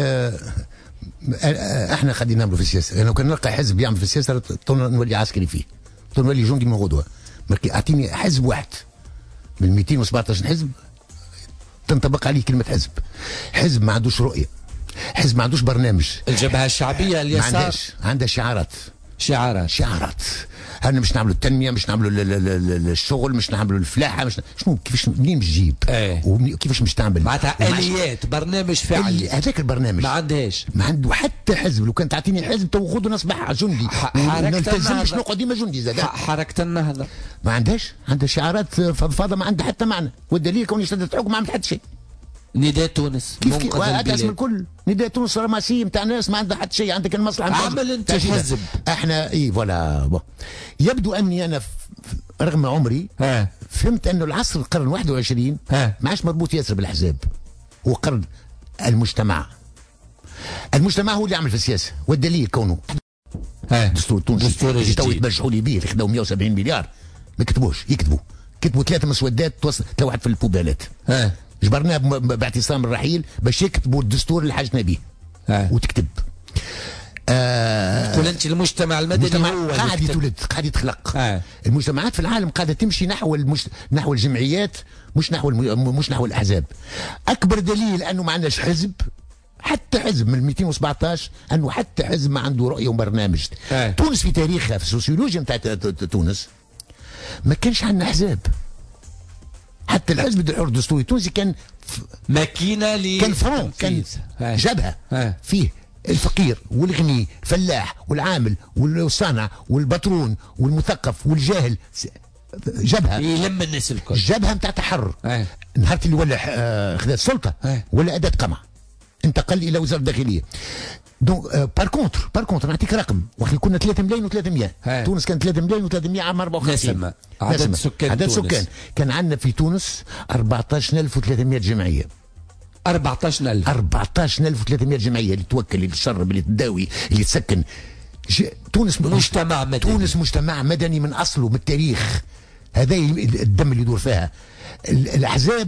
احنا قاعدين نعملوا في السياسة. لو كان نلقى حزب يعمل في السياسة نولي عسكري فيه، نولي جندي من غدوة. أعطيني حزب واحد من 217 حزب تنطبق عليه كلمة حزب. حزب ما عندوش رؤية، حزب ما عندوش برنامج. الجبهة الشعبية اليسار عندها شعارات. احنا مش نعملوا التنميه، مش نعملوا الشغل، مش نعملوا الفلاحه، مش شنو كيفاش منين باش تجيب وكيفاش مش تعمل معناتها اليات برنامج فعلي. هذاك البرنامج ما عندهاش، ما عنده حتى حزب. لو كان تعطيني حزب تو غدو نصبح جندي، ما نلتزمش نقعد ديما جندي زاد. حركه النهضه ما عندهاش، عندها شعارات فضفاضه ما عندها حتى معنى، والدليل كوني شدت حكم ما عملت حتى شيء. نداء تونس كيف هذا اسم الكل نداء تونس رماسيه نتاع ناس ما عندها حتى شيء، عندك المصلحه عمل انت حزب. احنا فوالا يبدو اني انا رغم عمري فهمت انه العصر القرن 21 ما عادش مربوط ياسر بالاحزاب، هو قرن المجتمع. المجتمع هو اللي يعمل في السياسه، والدليل كونه دستور تونسي اللي تو يتبجحوا لي به، خداو 170 مليار ما كتبوش، كتبوا 3 مسودات توحد في البوبالات. جبرناه باعتصام الرحيل باش يكتبوا الدستور اللي حاجنا به وتكتب. تقول انت المجتمع المدني هو قاعد يتولد، قاعد يتخلق. المجتمعات في العالم قاعده تمشي نحو الجمعيات، مش نحو الاحزاب. اكبر دليل انه ما عندناش حزب حتى حزب من 217 انه حتى حزب ما عنده رؤيه وبرنامج. تونس في تاريخها في السوسيولوجيا نتاع تونس ما كانش عندنا احزاب. حتى الحزب الحر الدستوري التونسي كان ماكينه كان فرون، كان جبهه فيه الفقير والغني الفلاح والعامل والصانع والبطرون والمثقف والجاهل، جبهه يلم الناس الكل، جبهه نتاع تحرر. نهار اللي ولا خذ السلطه ولا اداه قمع، انتقل الى وزاره الداخليه. دونك بار كونتر نعطيك رقم، وقت كنا 3 ملايين و300، تونس كانت 3 ملايين و300 عام 54 عدد سكان كان عندنا في تونس 14300 جمعيه. 14300 جمعيه اللي توكل، اللي تشرب، اللي تداوي، اللي تسكن. تونس مجتمع مدني. تونس مجتمع مدني من اصله، من التاريخ. هذا الدم اللي يدور فيها. الاحزاب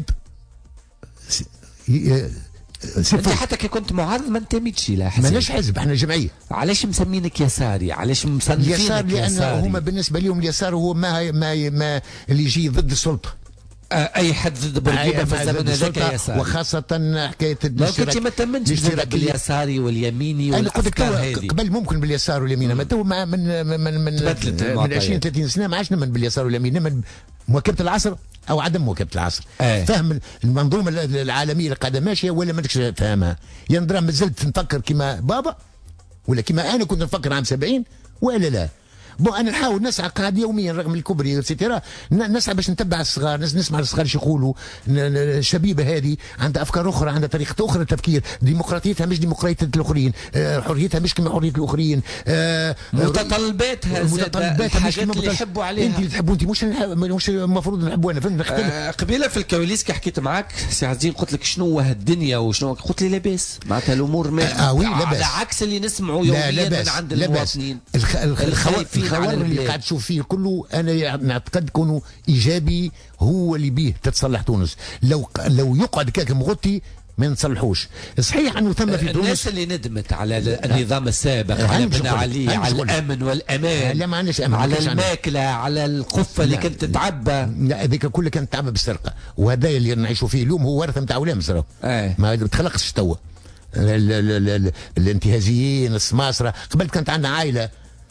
انت حتى كي كنت معارض ما انتميتش الى حزب. ماناش حزب، احنا جمعيه. علاش مسمينك يساري؟ علاش مصنفينك يسار؟ لان هما بالنسبه لهم اليسار هو ما اللي يجي ضد السلطه. اي حد ضد بورقيبه في الزمن هذاك يساري، وخاصه حكايه الاشتراك. ما تمنتش باليساري واليميني والافكار هذه. قبل ممكن باليسار واليمين، ما تو من 20 30 سنه ما عادش نمن باليسار واليمين، نمن مواكبه العصر او عدم مواكبه العصر. فهم المنظومه العالميه اللي قاعده ماشيه ولا ما تكش فاهمها. يا ندرا مازلت نفكر كما بابا ولا كما انا كنت نفكر عام 70 ولا لا. انا نحاول نسعى قاعد يوميا رغم الكبري سيتيرا، نسعى باش نتبع الصغار، نسمع الصغار ايش يقولوا. الشبيبه هذه عندها افكار اخرى، عندها طريقه اخرى للتفكير، ديمقراطيتها مش ديمقراطيه الاخرين، حريتها مش كما حريه الاخرين، متطلباتها الحاجات اللي يحبوا عليها. انت اللي تحبوا انت، مش المفروض نحبوا انا. فهمت؟ قبيله في الكواليس كي حكيت معك سي عزيز قلت لك شنو هو الدنيا وشنو، قلت لي لاباس معناتها الامور ماشيه على عكس اللي نسمعوا يوميا من عند المواطنين. الخور اللي قاعد تشوف فيه كله انا نعتقد كونه ايجابي، هو اللي بيه تتصلح تونس. لو يقعد كاك مغطي ما نصلحوش. صحيح انه ثم في تونس الناس اللي ندمت على النظام السابق، على بن علي، على الامن والامان، لا ما عندناش امن، على الماكله، على القفه اللي كانت تتعبى. لا هذيك كلها كانت تعبى بالسرقه، وهذا اللي نعيشوا فيه اليوم هو ورثه نتاع ولامس. ما تخلقش توا الانتهازيين السماسره. قبل كانت عندنا عائله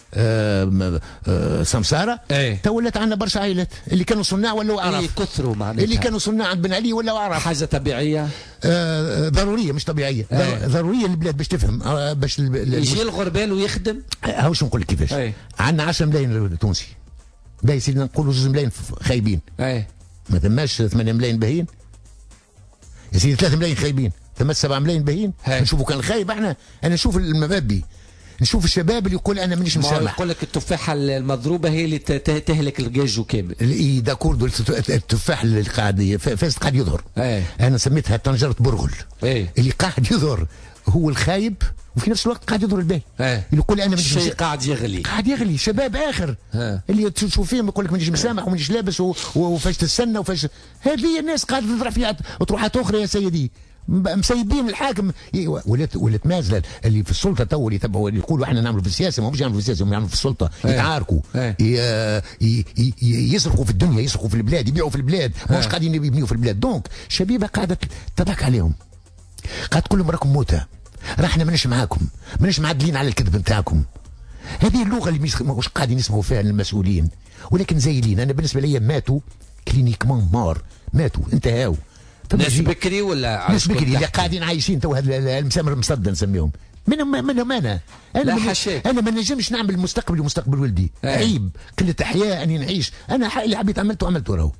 سمساره، تو ولات عندنا برشا عائلات اللي كانوا صناع ولا عرب. كثروا معناتها اللي كانوا صناع عند بن علي ولا عرب. حاجه طبيعيه، ضروريه مش طبيعيه. ضروريه البلاد باش تفهم، باش يجي الغربال ويخدم. هاوش نقول لك كيفاش. عندنا 10 ملايين تونسي، باهي سيدنا نقولوا 2 ملايين خايبين. ما ثماش 8 ملايين باهيين يا سيدي، 3 ملايين خايبين، ثم 7 ملايين باهيين. نشوفوا كان خايب. انا نشوف المبابي، نشوف الشباب اللي يقول انا مانيش مسامح. يقول لك التفاحه المضروبه هي اللي تهلك الجاجو كامل. داكوردو، التفاح اللي قاعد فاز قاعد يظهر. انا سميتها طنجره برغل. اللي قاعد يظهر هو الخايب، وفي نفس الوقت قاعد يظهر الباهي. اللي يقول انا مانيش الشيء قاعد يغلي شباب اخر. اللي تشوف فيهم يقول لك مانيش مسامح ومانيش لابس وفاش تستنى وفاش. هذه الناس قاعده تضرب فيها اطروحات اخرى يا سيدي. مسيبين الحاكم. ولات مازال اللي في السلطه تو اللي يتبعوا اللي يقولوا احنا نعملوا في السياسه، ما همش يعملوا في السياسه، هم يعملوا في السلطه. يتعاركوا، يسرقوا في الدنيا، يسرقوا في البلاد، يبيعوا في البلاد، ما همش قاعدين يبنيوا في البلاد. دونك شبيبه قاعده تضحك عليهم، قاعد تقول لهم راكم موتى، احنا ماناش معاكم، ماناش معدلين على الكذب نتاعكم. هذه اللغه اللي مش قاعدين يسمعوا فيها المسؤولين، ولكن زايلين. انا بالنسبه لي ماتوا كلينيكمون، ماتوا انتهاوا. ناس بكري ولا ناس بكري اللي قاعدين عايشين تو المسامر المصدى نسميهم. منهم انا ما نجمش نعمل مستقبلي ومستقبل ولدي. عيب قله احياء اني نعيش. انا اللي حبيت عملته راهو.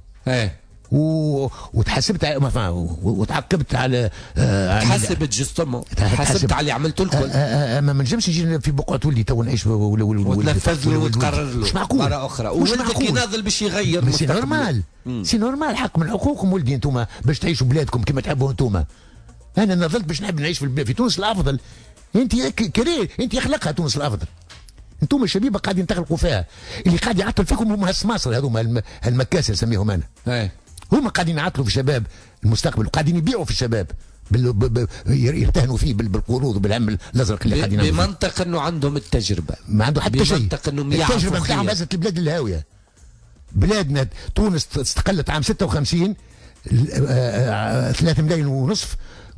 وتحاسبت وتعاقبت على تحاسبت جوستومون، تحاسبت على اللي عملته الكل. ما نجمش نجي في بقعه ولدي تو نعيش وتنفذ له وتقرر له مش معقول مره اخرى. وولدك يناضل باش يغير سي نورمال. سي نورمال، حق من حقوقكم ولدي انتم باش تعيشوا بلادكم كما تحبوا انتم. انا نظلت باش نحب نعيش في تونس الافضل. انت كريه، انت يخلقها تونس الافضل. انتم الشبيبه قاعدين تخلقوا فيها. اللي قاعد يعطل فيكم هم السماسره هذوما المكاسه نسميهم انا. هم قاعدين يعطلوا في الشباب المستقبل، وقاعدين يبيعوا في الشباب يرتهنوا فيه بالقروض وبالهم الازرق اللي قاعدين بمنطق انه عندهم التجربه، ما عنده حتى شيء. بمنطق انهم التجربه نتاعهم هزت البلاد الهاويه. بلادنا تونس استقلت عام 56، 3 ملايين ونصف،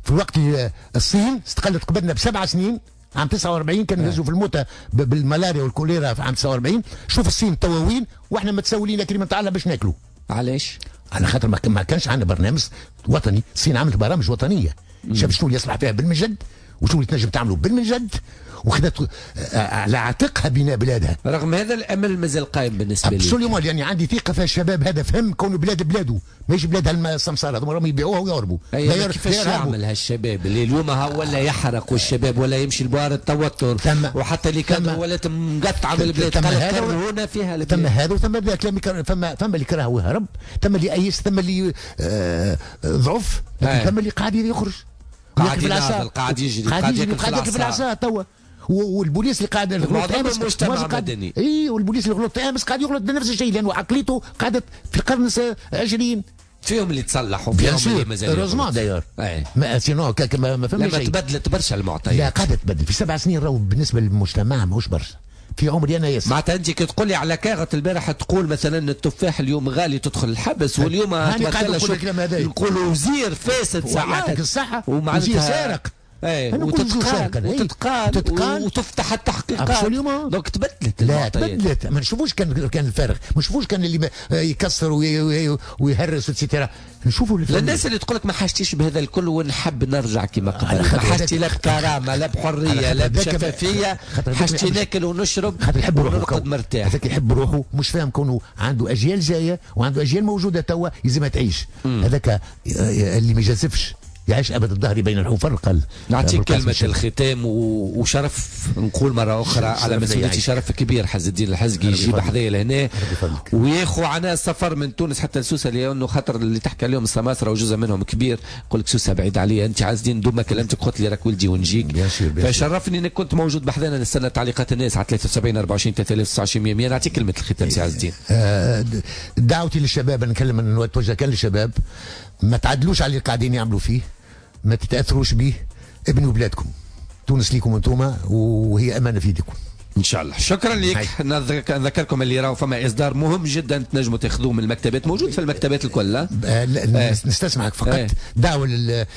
في الوقت اللي الصين استقلت قبلنا ب7 سنين. عام 49 كانوا يهزوا في الموتى بالملاريا والكوليرا في عام 49. شوف الصين توا وين واحنا متسولين كريم تعالى باش ناكلوا. علاش؟ على خاطر ما كانش عندنا برنامج وطني. الصين عملت برامج وطنيه شاف شنو اللي يصلح فيها بالمجد وشنو اللي تنجم تعملوا بالمجد، وخذت على عاتقها بناء بلادها. رغم هذا الامل مازال قائم بالنسبه لي. ابسوليومون، يعني عندي ثقه في الشباب هذا، فهم كون بلاد بلاده ماشي بلاد السمساره هذوما راهم يبيعوها ويهربوا. كيفاش يعمل هالشباب اللي اليوم ولا يحرق والشباب ولا يمشي لبوار التوتر وحتى اللي كانوا ولات مقطعه من البلاد كرهونا فيها البلاد. ثم هذا وثم ثم اللي كره وهرب، ثم اللي ايس، ثم اللي ضعف، ثم اللي قاعد يخرج قاعد يناضل، قاعد يجري، قاعد ياكل في العصا توا. والبوليس اللي قاعد يغلط امس مجتمع مدني. اي والبوليس اللي غلط امس قاعد يغلط بنفس الشيء لانه عقليته قعدت في القرن 20. فيهم اللي تصلحوا فيهم اللي مازال روزمان دايور. ما سينو ما فهمناش شيء. لما تبدلت برشا المعطيات. لا قاعده تبدل في 7 سنين راهو بالنسبه للمجتمع ماهوش برشا. في عمري انا ياسر. معناتها انت كي تقول لي على كاغه البارح تقول مثلا التفاح اليوم غالي تدخل الحبس، واليوم نقولوا وزير فاسد ساعات يعطيك الصحه ومعناتها سارق. وتتقان وتفتح التحقيقات. دونك تبدلت. لا تبدلت، ما نشوفوش كان الفارق، ما نشوفوش كان اللي يكسر ويهرس وتسيتيرا. نشوفوا الناس اللي تقول لك ما حاجتيش بهذا الكل ونحب نرجع كما قبل، ما حاجتي لا بكرامه لا بحريه لا بشفافيه، حاجتي ناكل ونشرب ونرقد مرتاح. هذاك يحب روحه، مش فاهم كونه عنده اجيال جايه وعنده اجيال موجوده توا يلزمها تعيش. هذاك اللي ما يجازفش يعيش ابد الظهر بين الحفر القلب. نعطيك كلمه الختام وشرف نقول مره اخرى على مسؤوليتي، شرف كبير حز الدين الحزقي يجيب حذايا لهنا وياخذ عنا السفر من تونس حتى لسوسه، لانه خاطر اللي تحكي عليهم السماسره وجزء منهم كبير. يقول لك سوسه بعيد عليا، انت عز الدين دوما كلمتك قلت لي راك ولدي ونجيك. فشرفني انك كنت موجود بحذانا. نستنى تعليقات الناس على 73 24 23 100. نعطيك كلمه الختام سي عز الدين. دعوتي للشباب، نكلم نتوجه كان للشباب، ما تعدلوش على اللي قاعدين يعملوا فيه، ما تتاثروش به، ابنوا بلادكم. تونس ليكم انتوما وهي امانه في ايديكم ان شاء الله. شكرا لك. نذكركم اللي راهو فما اصدار مهم جدا تنجموا تاخذوه من المكتبات، موجود في المكتبات الكل. نستسمعك فقط. دعوه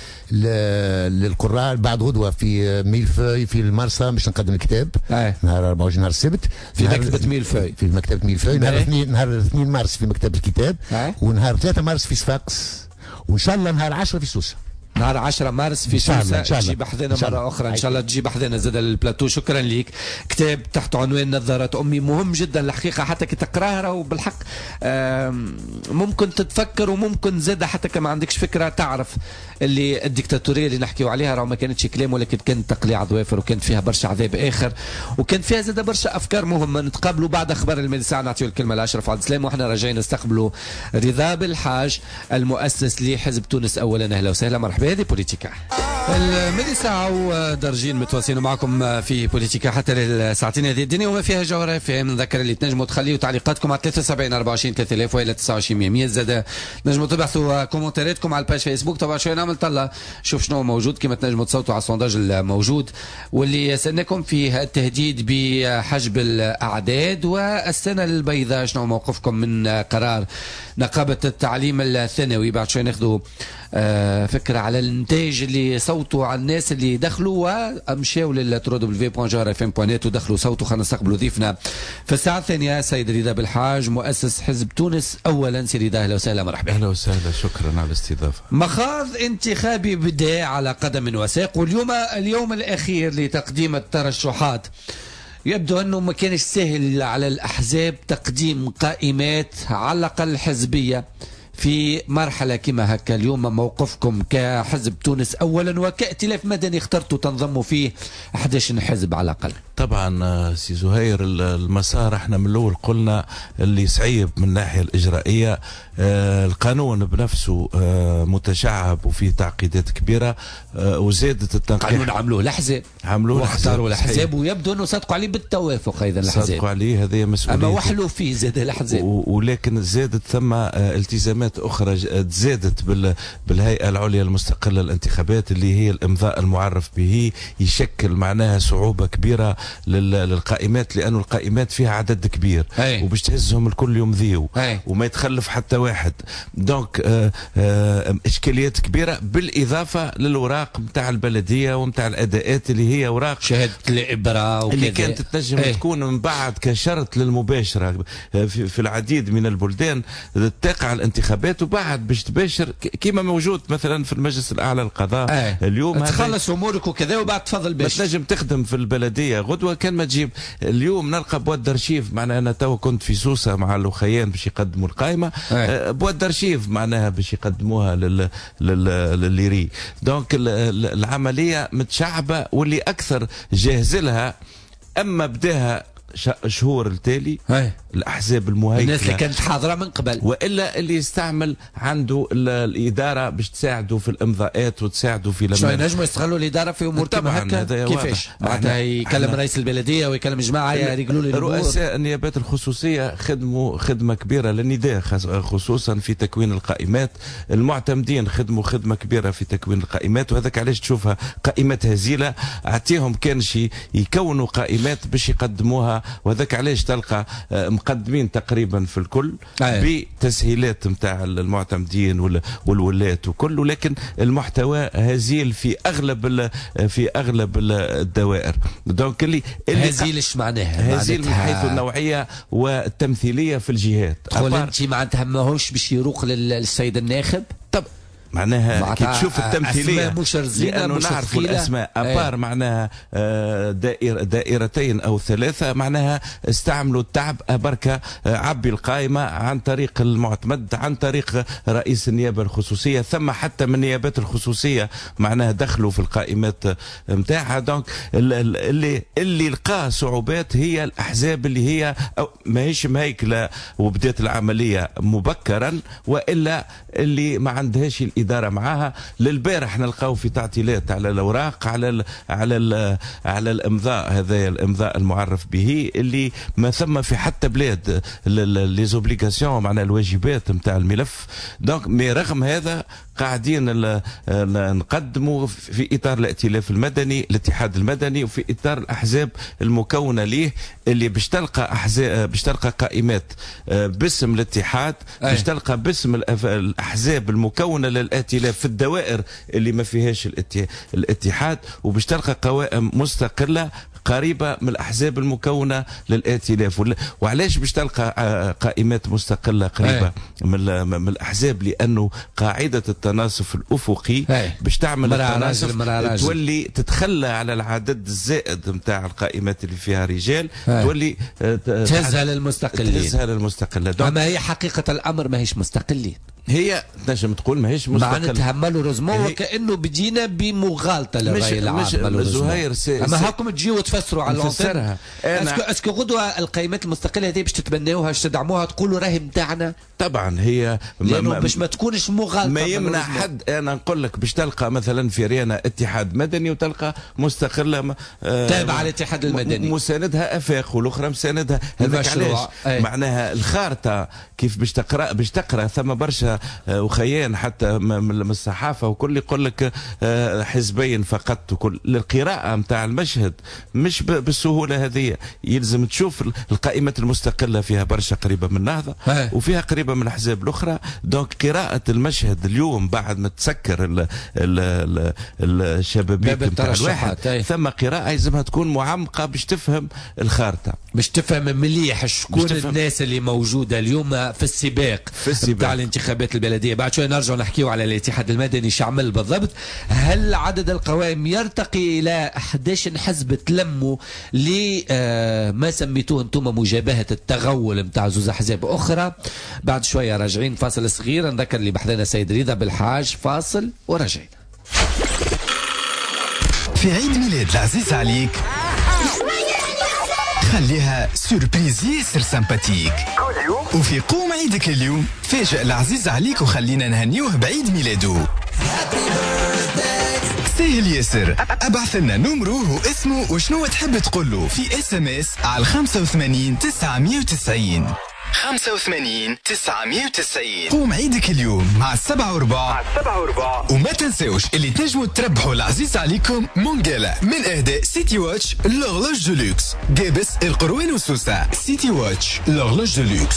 للقراء بعد غدوه في ميلفوي في المرسى باش نقدم الكتاب. نهار 24 نهار السبت في مكتبه ميلفوي. في مكتبه ميلفوي. نهار 2 مارس في مكتبه الكتاب، ونهار 3 مارس في صفاقس، وان شاء الله نهار 10 في سوسه. نهار 10 مارس في سوسه تجيب حذانا مره اخرى ان شاء الله، تجيب حذانا زاد البلاتو. شكرا ليك. كتاب تحت عنوان نظارات امي، مهم جدا الحقيقه، حتى كي تقراها راهو بالحق ممكن تتفكر، وممكن زاد حتى كما ما عندكش فكره تعرف اللي الديكتاتوريه اللي نحكيو عليها راهو ما كانتش كلام، ولكن كانت تقليع ظوافر، وكانت فيها برشا عذاب اخر، وكان فيها زاد برشا افكار مهمه. نتقابلوا بعد اخبار الميدي ساعه، نعطيو الكلمه لاشرف عبد السلام، واحنا راجعين نستقبلوا رضا بالحاج المؤسس لحزب تونس اولا. اهلا وسهلا، مرحبا. هذه بوليتيكا الميدي ساعه ودرجين متواصلين معكم في بوليتيكا حتى للساعتين هذه الدنيا وما فيها جوهره. في نذكر اللي تنجموا تخليوا تعليقاتكم على 73 24 3000 والى 29 100. زاد نجموا تبعثوا كومنتاراتكم على الباج فيسبوك. طبعا شويه نعمل طلع شوف شنو موجود، كما تنجموا تصوتوا على السونداج الموجود واللي سالناكم في التهديد بحجب الاعداد والسنه البيضاء. شنو موقفكم من قرار نقابه التعليم الثانوي؟ بعد شويه ناخذوا فكره على الانتاج اللي صوتوا على الناس اللي دخلوا ومشاو للwww.jarfm.net ودخلوا صوتوا. خلينا نستقبلوا ضيفنا في الساعه الثانيه سيد رضا بالحاج مؤسس حزب تونس اولا. سي رضا اهلا وسهلا، مرحبا. اهلا وسهلا، شكرا على الاستضافه. مخاض انتخابي بدا على قدم وساق، واليوم اليوم الاخير لتقديم الترشحات. يبدو أنه ما كانش سهل على الأحزاب تقديم قائمات على الأقل حزبية في مرحلة كما هكا. اليوم موقفكم كحزب تونس أولا وكائتلاف مدني اخترتوا تنضموا فيه 11 حزب على الأقل؟ طبعا سي زهير، المسار احنا من الأول قلنا اللي صعيب من الناحية الإجرائية. القانون بنفسه متشعب وفيه تعقيدات كبيرة، وزادت التنقيح. قانون عملوه الأحزاب، واختاروا الأحزاب، ويبدو أنه صدقوا عليه بالتوافق أيضا الأحزاب. صدقوا عليه، هذه مسؤولية. أما وحلوا فيه زاد الأحزاب، ولكن زادت ثم التزامات أخرى زادت بالهيئة العليا المستقلة للانتخابات اللي هي الإمضاء المعرف به، يشكل معناها صعوبة كبيرة للقائمات، لانه القائمات فيها عدد كبير وباش تهزهم الكل يمضيوا وما يتخلف حتى واحد. دونك اشكاليات كبيره، بالاضافه للوراق نتاع البلديه ونتاع الاداءات اللي هي اوراق شهاده الابره وكذا اللي كانت تنجم تكون من بعد كشرط للمباشره في العديد من البلدان تقع الانتخابات، وبعد باش تباشر كما موجود مثلا في المجلس الاعلى للقضاء اليوم تخلص امورك وكذا وبعد تفضل باش ما تنجم تخدم في البلديه غدوه. كان ما تجيب اليوم نلقى بواد ارشيف، معناها انا تو كنت في سوسه مع الاخيان باش يقدموا القائمه بواد ارشيف معناها باش يقدموها لليري. دونك العمليه متشعبه واللي اكثر جاهز لها. اما بداها شهور التالي الاحزاب المهيكله الناس اللي كانت حاضره من قبل، والا اللي يستعمل عنده الاداره باش تساعده في الامضاءات وتساعده في شو ينجموا يستغلوا الاداره في امور كما هكا؟ كيفاش؟ معناتها يكلم رئيس البلديه ويكلم جماعه يرجلوا لي رؤساء النيابات الخصوصيه خدموا خدمه كبيره للنداء، خصوصا في تكوين القائمات. المعتمدين خدموا خدمه كبيره في تكوين القائمات، وهذاك علاش تشوفها قائمات هزيله. اعطيهم كان شي يكونوا قائمات باش يقدموها، وهذاك علاش تلقى مقدمين تقريبا في الكل بتسهيلات نتاع المعتمدين والولاة وكل، ولكن المحتوى هزيل في اغلب الدوائر. دونك اللي هزيل ايش معناها؟ هزيل من حيث النوعيه والتمثيليه في الجهات. تقول انت معناتها ماهوش باش يروق للسيد الناخب؟ طب معناها كي تشوف التمثيليه لانه نعرف الاسماء ابار معناها دائرتين او ثلاثه، معناها استعملوا التعب بركه عبي القائمه عن طريق المعتمد، عن طريق رئيس النيابه الخصوصيه، ثم حتى من النيابات الخصوصيه معناها دخلوا في القائمات نتاعها. دونك اللي لقى صعوبات هي الاحزاب اللي هي ماهيش مهيكله وبدات العمليه مبكرا، والا اللي ما عندهاش الاداره معاها. للبارح نلقاو في تعطيلات على الاوراق، على الامضاء، هذا الامضاء المعرف به اللي ما ثم في حتى بلاد لي زوبليغاسيون معناها الواجبات نتاع الملف. دونك مي رغم هذا قاعدين نقدموا في اطار الائتلاف المدني، الاتحاد المدني، وفي اطار الاحزاب المكونه ليه، اللي باش تلقى احزاب، باش تلقى قائمات باسم الاتحاد، باش تلقى باسم الاحزاب المكونه للائتلاف في الدوائر اللي ما فيهاش الاتحاد، وباش تلقى قوائم مستقله قريبه من الاحزاب المكونه للائتلاف. وعلاش باش تلقى قائمات مستقله قريبه من الاحزاب؟ لانه قاعده التناصف الافقي باش تعمل التناصف تولي تتخلى على العدد الزائد نتاع القائمات اللي فيها رجال، تولي تهزها للمستقله. اما هي حقيقه الامر ماهيش مستقلين، هي تنجم تقول ماهيش مستقل. معناتها مالوريزمون وكانه بدينا بمغالطه للراي العام. اما هاكم تجيو تفسروا على نفسرها. اسكو غدوه القائمات المستقله هذه باش تتبناوها، باش تدعموها، تقولوا راهي نتاعنا؟ طبعا هي باش ما تكونش مغالطه. ما يمنع حد. انا نقول لك باش تلقى مثلا في ريانا اتحاد مدني وتلقى مستقله تابعه للاتحاد المدني، مساندها افاق والاخرى مساندها. هذاك علاش معناها الخارطه كيف باش تقرا ثم برشا وخيان حتى من الصحافه وكل يقول لك حزبين فقط، وكل القراءه نتاع المشهد مش بالسهوله هذه. يلزم تشوف القائمات المستقله فيها برشا قريبه من النهضه وفيها قريبه من الاحزاب الاخرى. دونك قراءه المشهد اليوم بعد ما تسكر الشبابيك نتاع الواحد، ثم قراءه يلزمها تكون معمقه باش تفهم الخارطه، باش تفهم مليح شكون الناس اللي موجوده اليوم في السباق نتاع الانتخابات البلديه. بعد شوي نرجع نحكيو على الاتحاد المدني شعمل بالضبط. هل عدد القوائم يرتقي الى 11 حزب تلموا لما سميتوه انتم مجابهه التغول نتاع زوز احزاب اخرى؟ بعد شويه راجعين، فاصل صغير. نذكر اللي بحثنا سيد رضا بالحاج، فاصل وراجعين. في عيد ميلاد العزيز عليك خليها سوربريز ياسر سمباتيك، وفي قوم عيدك اليوم فاجئ العزيز عليك وخلينا نهنيوه بعيد ميلاده. سهل ياسر، ابعث لنا نمره واسمه وشنو تحب تقول له في SMS على 85 990. 85 990. قوم عيدك اليوم مع 7 و4 وما تنساوش اللي تنجموا تربحوا العزيز عليكم مونجالا من اهداء سيتي واتش لورلوج دولوكس. قابس القروين وسوسة. سيتي واتش لورلوج دولوكس.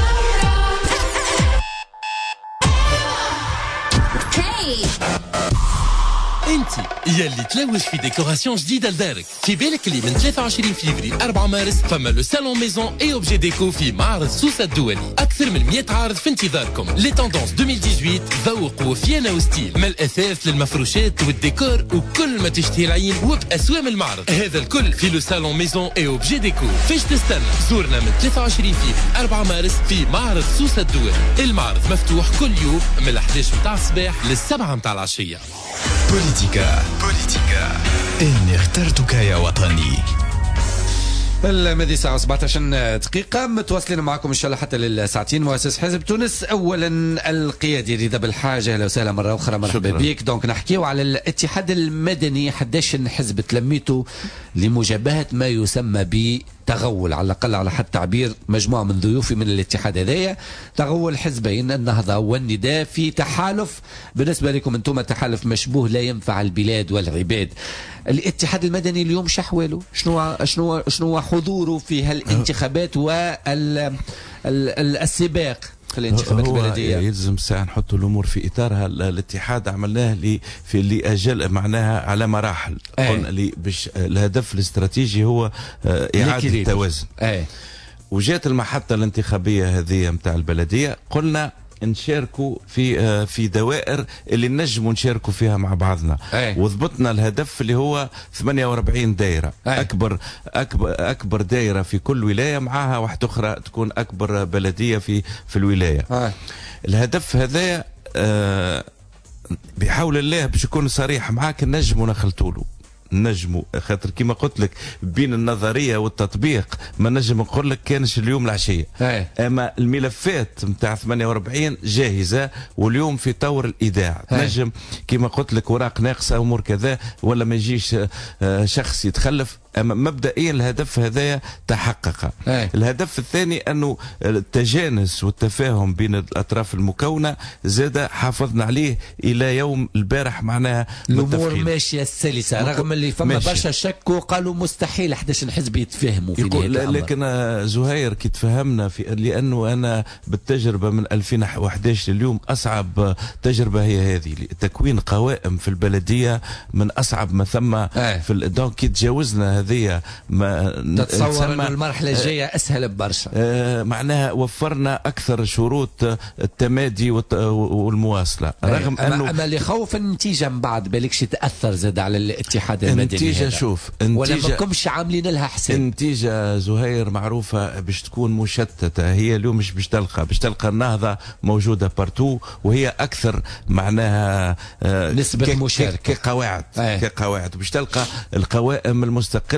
انت يلي تلوج في ديكوراسيون جديده لدارك، في بالك اللي من 23 فيفري 4 مارس فما لو سالون ميزون اي اوبجي ديكو في معرض سوسة الدولي. اكثر من 100 عارض في انتظاركم. لي توندونس 2018 ذوق وفيانا وستيل، من الاثاث للمفروشات والديكور وكل ما تشتهي العين وباسوام المعرض. هذا الكل في لو سالون ميزون اي اوبجي ديكو. فاش تستنى؟ زورنا من 23 فيفري 4 مارس في معرض سوسة الدولي. المعرض مفتوح كل يوم من 11 متاع الصباح لل7 متاع العشيه. بوليتيكا إني اخترتك يا وطني. الماضي ساعة 17 دقيقة، متواصلين معكم إن شاء الله حتى للساعتين. مؤسس حزب تونس، أولا القيادي رضا بالحاجة، أهلا وسهلا مرة أخرى، مرحبا بك. دونك نحكيو على الاتحاد المدني، 11 حزب تلميته لمجابهة ما يسمى بتغول، على الأقل على حد تعبير مجموعة من ضيوفي من الاتحاد هذايا. تغول حزبين النهضة والنداء في تحالف بالنسبة لكم أنتم تحالف مشبوه لا ينفع البلاد والعباد. الاتحاد المدني اليوم شحواله، شنو حضوره في هالانتخابات والسباق في الانتخابات البلديه؟ يلزم ساعة نحط الامور في اطارها. الاتحاد عملناه في لاجل معناها على مراحل. قلنا باش الهدف الاستراتيجي هو اعاده التوازن. وجات المحطه الانتخابيه هذه نتاع البلديه، قلنا نشاركوا في دوائر اللي نجموا نشاركوا فيها مع بعضنا. وضبطنا الهدف اللي هو 48 دائره. اكبر دائره في كل ولايه معها واحده اخرى تكون اكبر بلديه في الولايه. الهدف هذا بحول الله باش يكون صريح معاك نجموا نخلطوا له، نجموا خاطر كما قلت لك بين النظريه والتطبيق ما نجم نقول لك كانش اليوم العشيه. اما الملفات نتاع 48 جاهزه واليوم في طور الايداع. نجم كما قلت لك اوراق ناقصه امور كذا ولا ما يجيش شخص يتخلف. أما مبدئيا الهدف هذا تحقق. الهدف الثاني أنه التجانس والتفاهم بين الأطراف المكونة زاد حافظنا عليه إلى يوم البارح. معناها الأمور ماشية سلسة رغم اللي فما برشا شك وقالوا مستحيل 11 حزب يتفاهموا في لكن زهير كي تفهمنا لأنه أنا بالتجربة من 2011 لليوم أصعب تجربة هي هذه. تكوين قوائم في البلدية من أصعب ما ثم في دونك كي تجاوزنا هذه ما تتصور أن المرحلة الجاية أسهل ببرشا. معناها وفرنا أكثر شروط التمادي والمواصلة. رغم أنه أما اللي خوف النتيجة من بعد بالكش تأثر زاد على الاتحاد المدني. النتيجة شوف ولا ما كمش عاملين لها حساب. النتيجة زهير معروفة باش تكون مشتتة. هي اليوم مش باش تلقى النهضة موجودة بارتو وهي أكثر معناها نسبة مشاركة كقواعد باش تلقى القوائم المستقلة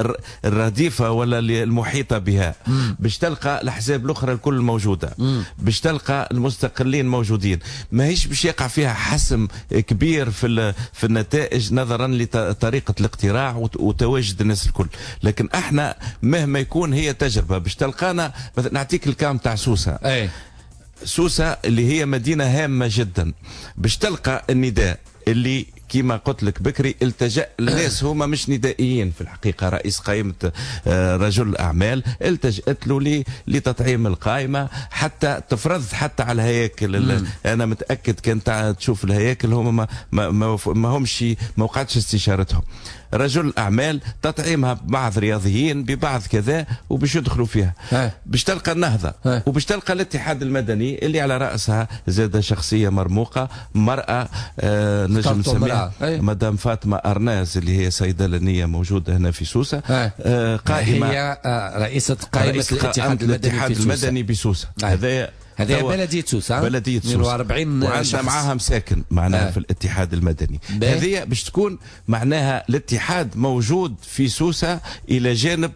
الرديفة ولا المحيطة بها. باش تلقى الأحزاب الأخرى الكل موجودة. باش تلقى المستقلين موجودين. ما هيش باش يقع فيها حسم كبير في النتائج نظرا لطريقة الاقتراع وتواجد الناس الكل. لكن احنا مهما يكون هي تجربة باش تلقانا. نعطيك الكام تاع سوسة. سوسة اللي هي مدينة هامة جدا. باش تلقى النداء اللي كما قلت لك بكري التجأ الناس هما مش ندائيين في الحقيقة. رئيس قائمة رجل الأعمال التجأت له لتطعيم القائمة حتى تفرض حتى على الهياكل. أنا متأكد كان تشوف الهياكل هما ما همش ما وقعتش استشارتهم. رجل الأعمال تطعيمها ببعض رياضيين ببعض كذا وباش يدخلوا فيها. باش تلقى النهضة وباش تلقى الاتحاد المدني اللي على رأسها زاد شخصية مرموقة مرأة نجم نسميها مدام فاطمة أرناز اللي هي صيدلانية موجودة هنا في سوسة. قائمة هي رئيسة قائمة الاتحاد المدني بسوسة. هذه بلدية سوسة. بلدية سوسة 42 وعندنا معاها مساكن معناها في الاتحاد المدني. هذه باش تكون معناها الاتحاد موجود في سوسة إلى جانب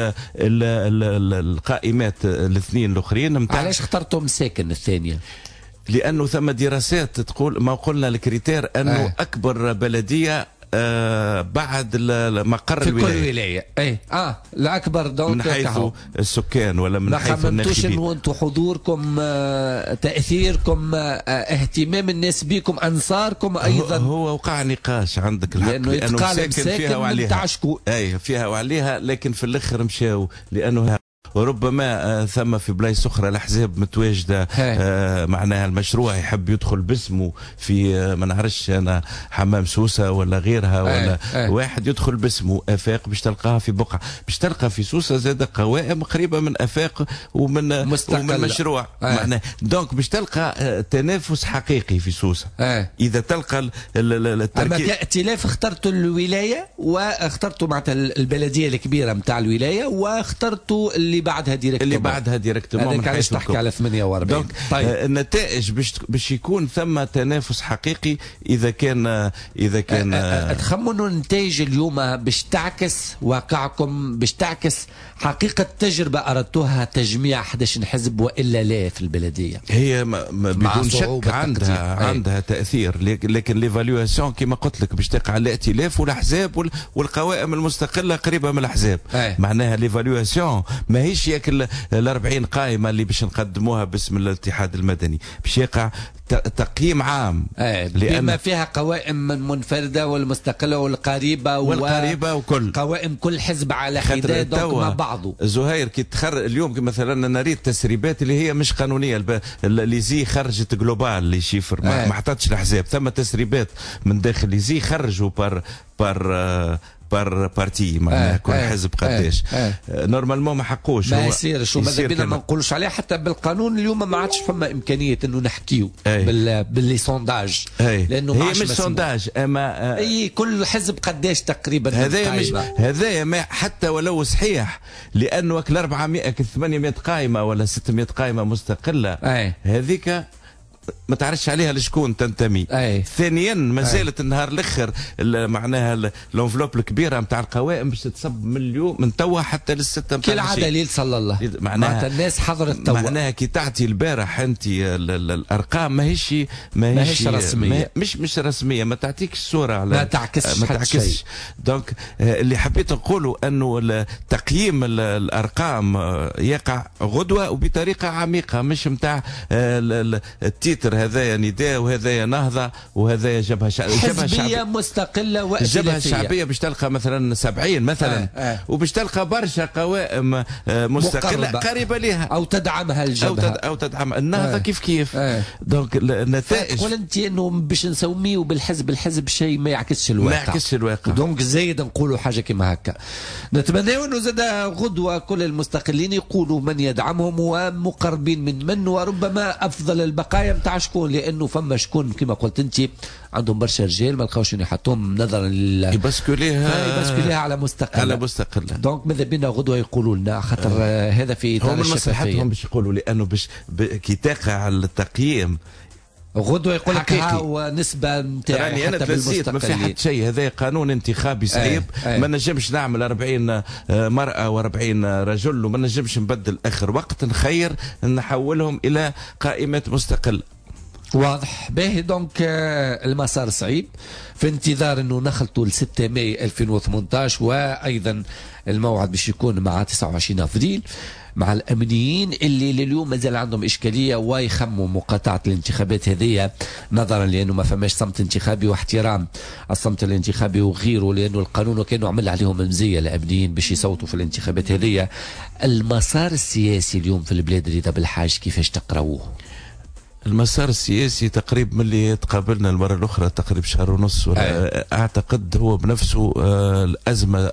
القائمات الاثنين الأخرين. علاش اخترتوا مساكن الثانية؟ لأنه ثم دراسات تقول ما قلنا الكريتير أنه أكبر بلدية بعد مقر في الولايه كل ولايه الاكبر دونك من حيث السكان ولا من حيث الناخبين. انه انتم حضوركم تاثيركم اهتمام الناس بكم انصاركم ايضا هو وقع نقاش عندك الحق لانه ساكن فيها وعليها فيها وعليها، لكن في الاخر مشاو لانه وربما ثم في بلايص اخرى الاحزاب متواجده معناها المشروع يحب يدخل باسمه في ما نعرفش انا حمام سوسه ولا غيرها ولا واحد يدخل باسمه افاق باش تلقاها في بقعه، باش تلقى في سوسه زاد قوائم قريبه من افاق ومن مشروع معناها دونك باش تلقى تنافس حقيقي في سوسه. اذا تلقى اما كائتلاف اخترتوا الولايه واخترتوا معناتها البلديه الكبيره نتاع الولايه واخترتوا اللي بعدها ديريكتومون من حيث تحكي على 48. طيب النتائج باش يكون ثم تنافس حقيقي اذا كان تخمنوا النتائج اليوم باش تعكس واقعكم، باش تعكس حقيقه تجربه اردتوها تجميع 11 حزب والا لا في البلديه؟ هي بدون شك عندها تاثير، لكن ليفالواسيون كما قلت لك باش تقع على الائتلاف والاحزاب والقوائم المستقله قريبه من الاحزاب. معناها ليفالواسيون ماهيش ياكل ال40 قائمه اللي باش نقدموها باسم الاتحاد المدني، باش يقع تقييم عام بما فيها قوائم منفرده والمستقله والقريبه وكل قوائم كل حزب على حداد مع بعضه. زهير كي اليوم مثلا انا نريد تسريبات اللي هي مش قانونيه، اللي زي خرجت جلوبال اللي شيفر ما حطتش الاحزاب، ثم تسريبات من داخل اللي زي خرجوا بارتي معناها كل حزب قداش نورمالمون ما حقوش ما يصيرش وماذا بينا ما نقولوش عليه حتى بالقانون اليوم ما عادش فما امكانيه انه نحكيو باللي سونداج لانه هي مش سونداج اما كل حزب قداش تقريبا هذايا ما حتى ولو صحيح لانه 400 800 قائمه ولا 600 قائمه مستقله هذيك ما تعرفش عليها لشكون تنتمي. ثانيا ما زالت النهار الاخر معناها الانفلوب الكبيره نتاع القوائم باش تتصب من اليوم من توا حتى للسته نتاع كالعاده ليل صلى الله معناها الناس حضرت توا معناها كي تعطي البارح انت الارقام ماهيش رسميه مش رسميه ما تعطيكش الصوره على ما تعكسش دونك اللي حبيت نقوله انه تقييم الارقام يقع غدوه وبطريقه عميقه مش نتاع التيتر هذايا نداء وهذايا نهضه وهذايا جبهه حزبيه مستقله وائتلافيه. الجبهه الشعبيه باش تلقى مثلا 70 مثلا وباش تلقى برشا قوائم مستقله قريبه لها او تدعمها الجبهه او تدعم النهضه كيف دونك النتائج تقول انت انه باش نسميه بالحزب شيء ما يعكسش الواقع دونك زايد نقولوا حاجه كما هكا. نتمنى انه زاد غدوه كل المستقلين يقولوا من يدعمهم ومقربين من وربما افضل البقايا نتاع شكون، لانه فما شكون كما قلت انت عندهم برشا رجال ما لقاوش يحطوهم نظرا يبسكوليها على مستقله دونك ماذا بينا غدوه يقولوا لنا خاطر هذا في اطار الشفافيه. هم مصلحتهم باش يقولوا لانه كي تقع التقييم غدوه يقول لك ها نسبه نتاع حتى بالمستقلين ما في حد شيء. هذا قانون انتخابي صعيب ما نجمش نعمل 40 مرأة و40 رجل وما نجمش نبدل اخر وقت نخير نحولهم الى قائمات مستقله. واضح باهي دونك المسار صعيب في انتظار انه نخلطوا ل 6 ماي 2018 وايضا الموعد باش يكون مع 29 افريل مع الامنيين اللي لليوم مازال عندهم اشكاليه ويخموا مقاطعه الانتخابات هذه نظرا لانه ما فماش صمت انتخابي واحترام الصمت الانتخابي وغيره، لانه القانون كانوا عمل عليهم مزيه الامنيين باش يصوتوا في الانتخابات هذه. المسار السياسي اليوم في البلاد رضا بالحاج كيفاش تقراوه؟ المسار السياسي تقريبا من اللي تقابلنا المرة الأخرى تقريبا شهر ونص أعتقد هو بنفسه الأزمة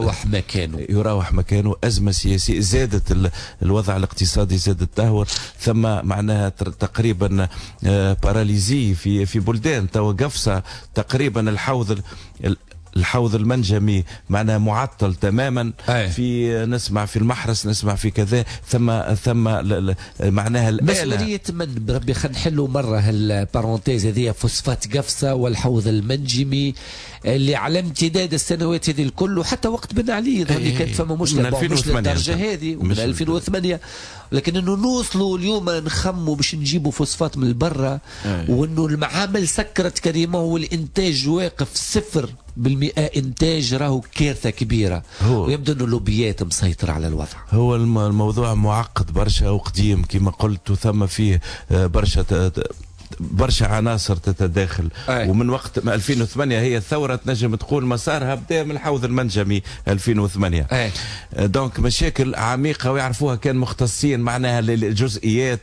يراوح مكانه أزمة سياسية زادت الوضع الاقتصادي زاد التدهور ثم معناها تقريبا باراليزي في بلدان توقفصة تقريبا الحوض المنجمي معناها معطل تماما في نسمع في المحرس نسمع في كذا ثم معناها مسؤولية من بربي خلينا نحلوا مرة هالبارونتيز هذه فوسفات قفصة والحوض المنجمي اللي على امتداد السنوات هذه الكل وحتى وقت بن علي اللي كانت فما مشكلة مش للدرجة هذه من 2008 لكن انه نوصلوا اليوم نخموا باش نجيبوا فوسفات من برا وانه المعامل سكرت كريمه والانتاج واقف صفر إنتاج راهو كارثة كبيرة، ويبدو أن اللوبيات مسيطرة على الوضع. هو الموضوع معقد برشا وقديم كما قلت، وثم فيه برشا عناصر تتداخل. ومن وقت 2008 هي الثورة تنجم تقول مسارها بدا من الحوض المنجمي 2008. دونك مشاكل عميقة ويعرفوها كان مختصين، معناها الجزئيات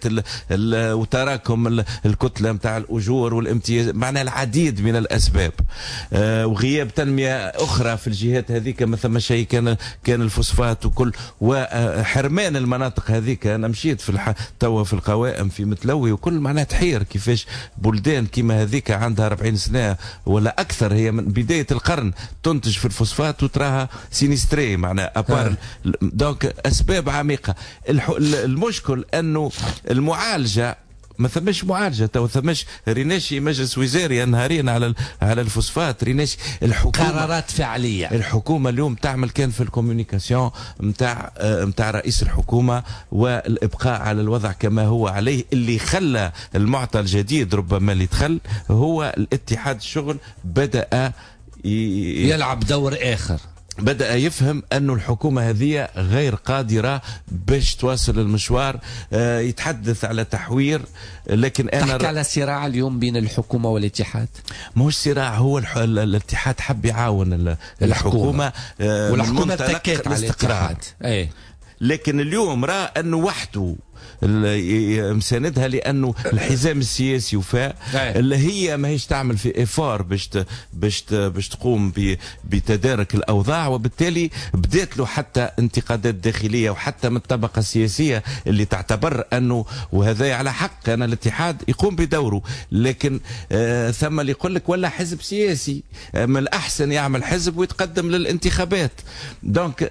وتراكم الكتلة متاع الأجور والامتياز، معناها العديد من الأسباب. وغياب تنمية أخرى في الجهات هذيك، ما ثم شيء كان الفوسفات وكل، وحرمان المناطق هذيك. أنا مشيت توا في القوائم في متلوي وكل، معناها تحير كيفاش بلدان كيما هذيك عندها 40 سنة ولا أكثر، هي من بداية القرن تنتج في الفوسفات وتراها سينستري، معناها أبار. دونك أسباب عميقة. المشكل أنه المعالجة ما ثمش معالجه، تو ثمش ريناشي مجلس وزاري نهارين على الفوسفات، ريناشي الحكومه قرارات فعليه. الحكومه اليوم تعمل كان في الكوميونيكاسيون نتاع رئيس الحكومه، والابقاء على الوضع كما هو عليه. اللي خلى المعطى الجديد ربما اللي دخل هو الاتحاد الشغل بدأ يلعب دور آخر، بدأ يفهم أنه الحكومة هذه غير قادرة باش تواصل المشوار. يتحدث على تحوير، لكن أنا تحكي على صراع اليوم بين الحكومة والاتحاد. مش صراع، هو الاتحاد حب يعاون الحكومة والحكومة اتكت على الاتحاد. لكن اليوم رأى أنه وحده مساندها، لانه الحزام السياسي وفاء اللي هي ما هيش تعمل في افار باش تقوم بتدارك الاوضاع، وبالتالي بدات له حتى انتقادات داخليه وحتى من الطبقه السياسيه اللي تعتبر انه، وهذا على حق، انا الاتحاد يقوم بدوره، لكن ثم اللي يقول لك ولا حزب سياسي من الاحسن يعمل حزب ويتقدم للانتخابات. دونك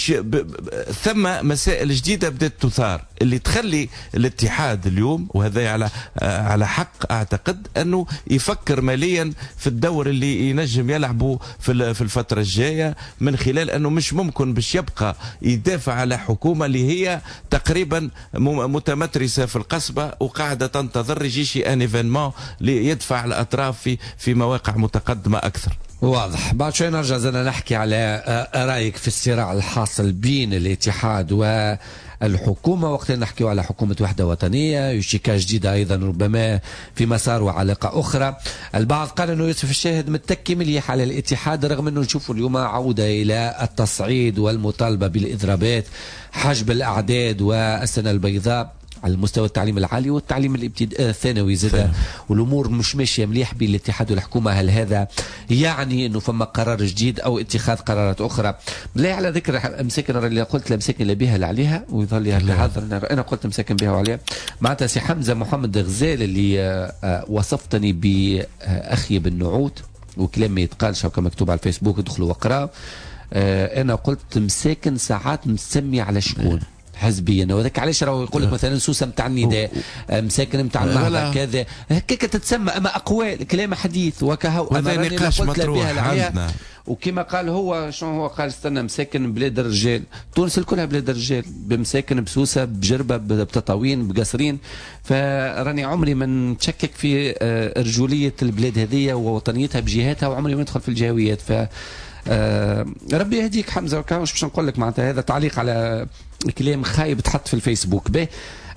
ثم مسائل جديده بدات تثار اللي تخلي الاتحاد اليوم، وهذا على حق اعتقد، انه يفكر ماليا في الدور اللي ينجم يلعبه في الفتره الجايه، من خلال انه مش ممكن باش يبقى يدافع على حكومه اللي هي تقريبا متمترسه في القصبه وقاعده تنتظر يجي شي ان ايفينمون ليدفع الاطراف في مواقع متقدمه اكثر. واضح. بعد شوي نرجع زنا نحكي على رايك في الصراع الحاصل بين الاتحاد والحكومه، وقت نحكيو على حكومه وحده وطنيه، يوشيكا جديده ايضا ربما في مسار وعلاقه اخرى. البعض قال انه يوسف الشاهد متكي مليح على الاتحاد، رغم انه نشوفوا اليوم عوده الى التصعيد والمطالبه بالاضرابات، حجب الاعداد والسنه البيضاء على مستوى التعليم العالي والتعليم الابتدائي الثانوي زاد، والامور مش ماشيه مليح بين الاتحاد والحكومه. هل هذا يعني انه فما قرار جديد او اتخاذ قرارات اخرى؟ لا، على ذكر مساكن اللي قلت المساكن اللي بها اللي عليها ويظل لها الحظر، انا قلت مساكن بها وعليها، معناتها سي حمزه محمد غزال اللي وصفتني باخي بالنعوت وكلام ما يتقالش كما مكتوب على الفيسبوك، ادخلوا واقراوا. انا قلت مساكن ساعات مسمي على شكون حزبيا، وذاك علاش راهو يقول لك مثلا سوسه نتاع النداء، مساكن نتاع النهضه كذا، هكاك تتسمى، اما اقوال كلام حديث وكهو. هذا نقاش مطروح عندنا. وكما قال هو، شنو هو قال؟ استنى، مساكن بلاد الرجال، تونس الكلها بلاد الرجال، بمساكن بسوسه بجربه بتطاوين بقصرين. فراني عمري ما نشكك في رجوليه البلاد هذه ووطنيتها بجهاتها، وعمري ما ندخل في الجهويات. ف ربي يهديك حمزه، وكاوش باش نقول لك معناتها هذا تعليق على كلام خايب تحط في الفيسبوك به.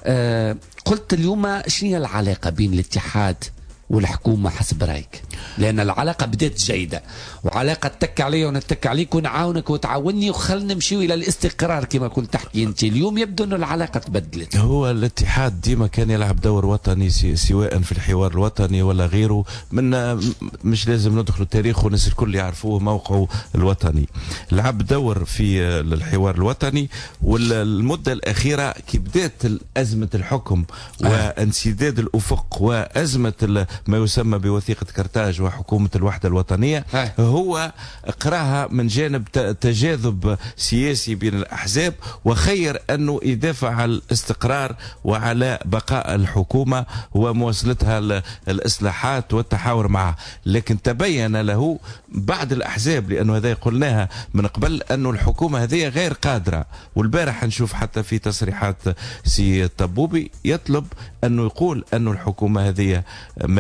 قلت اليوم شنو هي العلاقه بين الاتحاد والحكومه حسب رايك؟ لان العلاقه بدات جيده، وعلاقه تك عليا ونتك عليك ونعاونك وتعاوني وخلنا نمشيو الى الاستقرار كما كنت تحكي انت. اليوم يبدو ان العلاقه تبدلت. هو الاتحاد ديما كان يلعب دور وطني، سواء في الحوار الوطني ولا غيره، من مش لازم ندخل التاريخ والناس الكل يعرفوه موقعه الوطني. لعب دور في الحوار الوطني، والمده الاخيره كي بدات ازمه الحكم وانسداد الافق وازمه ما يسمى بوثيقة كرتاج وحكومة الوحدة الوطنية، هو قراها من جانب تجاذب سياسي بين الأحزاب، وخير أنه يدافع على الاستقرار وعلى بقاء الحكومة ومواصلتها الإصلاحات والتحاور معها. لكن تبين له بعض الأحزاب، لأنه هذا قلناها من قبل، أنه الحكومة هذه غير قادرة. والبارح نشوف حتى في تصريحات سي الطبوبي يطلب أنه يقول أنه الحكومة هذه ما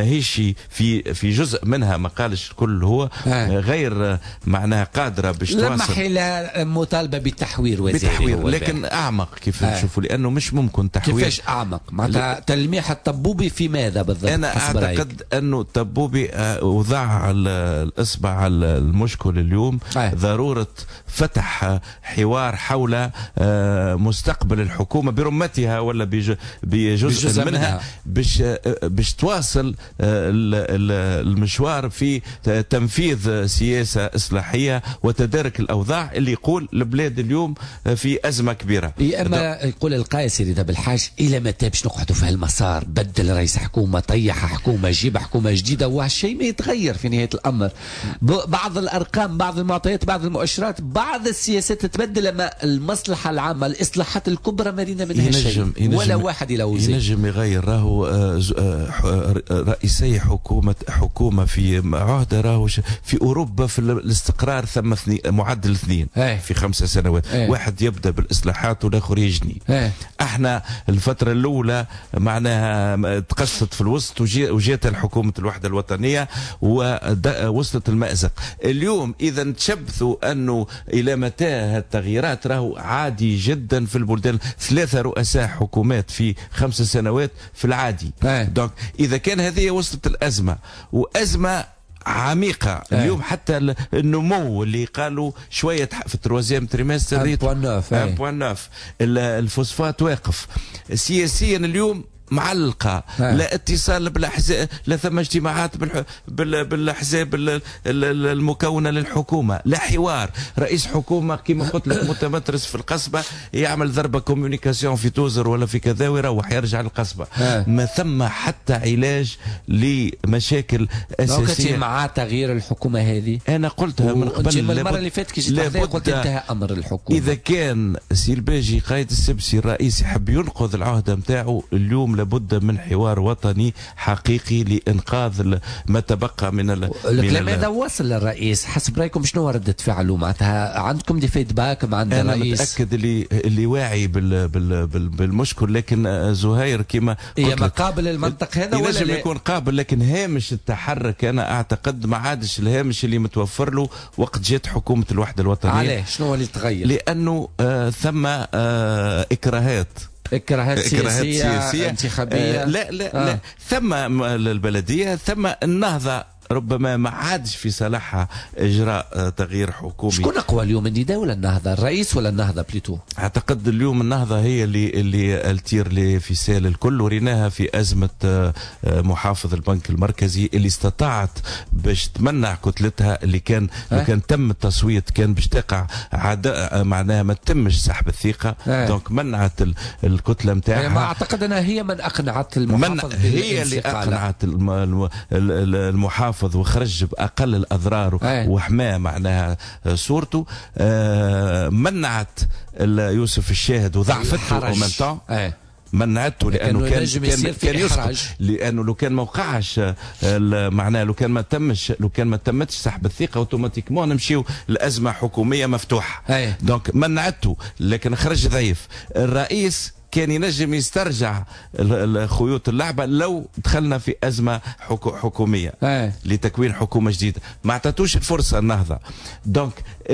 ماهيش في جزء منها، ما قالش الكل هو غير معناها قادره باش تواصل. لمح الى مطالبه بالتحوير وزيري، لكن اعمق كيف نشوفوا، لانه مش ممكن تحوير. كيفاش اعمق؟ معناتها تلميح الطبوبي في ماذا بالضبط؟ انا اعتقد انه الطبوبي وضع الاصبع على المشكل اليوم. ضروره فتح حوار حول مستقبل الحكومه برمتها ولا بجزء منها باش تواصل المشوار في تنفيذ سياسه اصلاحيه وتدارك الاوضاع اللي يقول البلاد اليوم في ازمه كبيره. اما يقول القيصري ده بالحاج الى متى باش نقعدوا في هالمسار؟ بدل رئيس حكومه، طيح حكومه، جيب حكومه جديده، وهالشيء ما يتغير في نهايه الامر. بعض الارقام، بعض المعطيات، بعض المؤشرات، بعض السياسات تتبدل، اما المصلحه العامه، الاصلاحات الكبرى مرينا منها شيء ولا واحد يلوزه. ينجم يغير. راهو رئيسي حكومه في عهده، راهو في اوروبا في الاستقرار ثم معدل 2 في 5 سنوات. واحد يبدا بالاصلاحات والاخر يجني. احنا الفتره الاولى معناها تقصت في الوسط وجات الحكومه الوحده الوطنيه ووصلت المأزق. اليوم اذا تشبثوا انه الى متى هالتغييرات؟ راهو عادي جدا في البلدان. 3 رؤساء حكومات في 5 سنوات في العادي. دونك اذا كان هذه وصلت الازمه وازمه عميقه اليوم، حتى النمو اللي قالوا شويه في التروازيام تريمستر 1.9 الفوسفات واقف. سياسيا اليوم معلقه، لا اتصال بالاحزاب، لا ثم اجتماعات بالاحزاب المكونه للحكومه، لا حوار. رئيس حكومه كما قلت لك متمترس في القصبه، يعمل ضربه كوميونيكاسيون في توزر ولا في كذا ويروح يرجع للقصبه. ما ثم حتى علاج لمشاكل اساسيه. مع تغيير الحكومه هذه انا قلتها من قبل. المره اللي فاتت كي جيت قلت انتهى امر الحكومه. اذا كان سي الباجي قائد السبسي الرئيس يحب ينقذ العهده نتاعو، اليوم لابد من حوار وطني حقيقي لإنقاذ ما تبقى من الكلام هذا وصل للرئيس. حسب رايكم شنو ردة فعله؟ معناتها عندكم دي فيدباك عند الرئيس؟ أنا متأكد اللي واعي بالمشكل، لكن زهير كما قلت لك قابل المنطق هذا ولا ينجم يكون قابل، لكن هامش التحرك أنا أعتقد ما عادش الهامش اللي متوفر له وقت جات حكومة الوحدة الوطنية. عليه شنو اللي تغير؟ لأنه ثم إكراهات سياسية انتخابية. لا ثم البلدية، ثم النهضة ربما ما عادش في صالحها اجراء تغيير حكومي. شكون اقوى اليوم، النداء ولا النهضه؟ الرئيس ولا النهضه بليتو؟ اعتقد اليوم النهضه هي اللي التير لفصال الكل، وريناها في ازمه محافظ البنك المركزي اللي استطاعت باش تمنع كتلتها اللي كان لو كان تم التصويت كان باش تقع عداء، معناها ما تمش سحب الثقه. دونك منعت الكتله نتاعها. ما اعتقد انها هي من اقنعت المحافظ هي اللي اقنعت المحافظ وخرج بأقل الأضرار وحماه معناها صورته. منعت يوسف الشاهد وضعفته منعته لانه كان يسقط، لانه لو كان ما وقعش معناه لو كان ما تمتش سحب الثقه اوتوماتيكمون نمشيو لازمه حكوميه مفتوحه. دونك منعته لكن خرج ضعيف. الرئيس كان ينجم يسترجع خيوط اللعبة لو دخلنا في أزمة حكومية لتكوين حكومة جديدة. ما اعطتوش الفرصة النهضة. دونك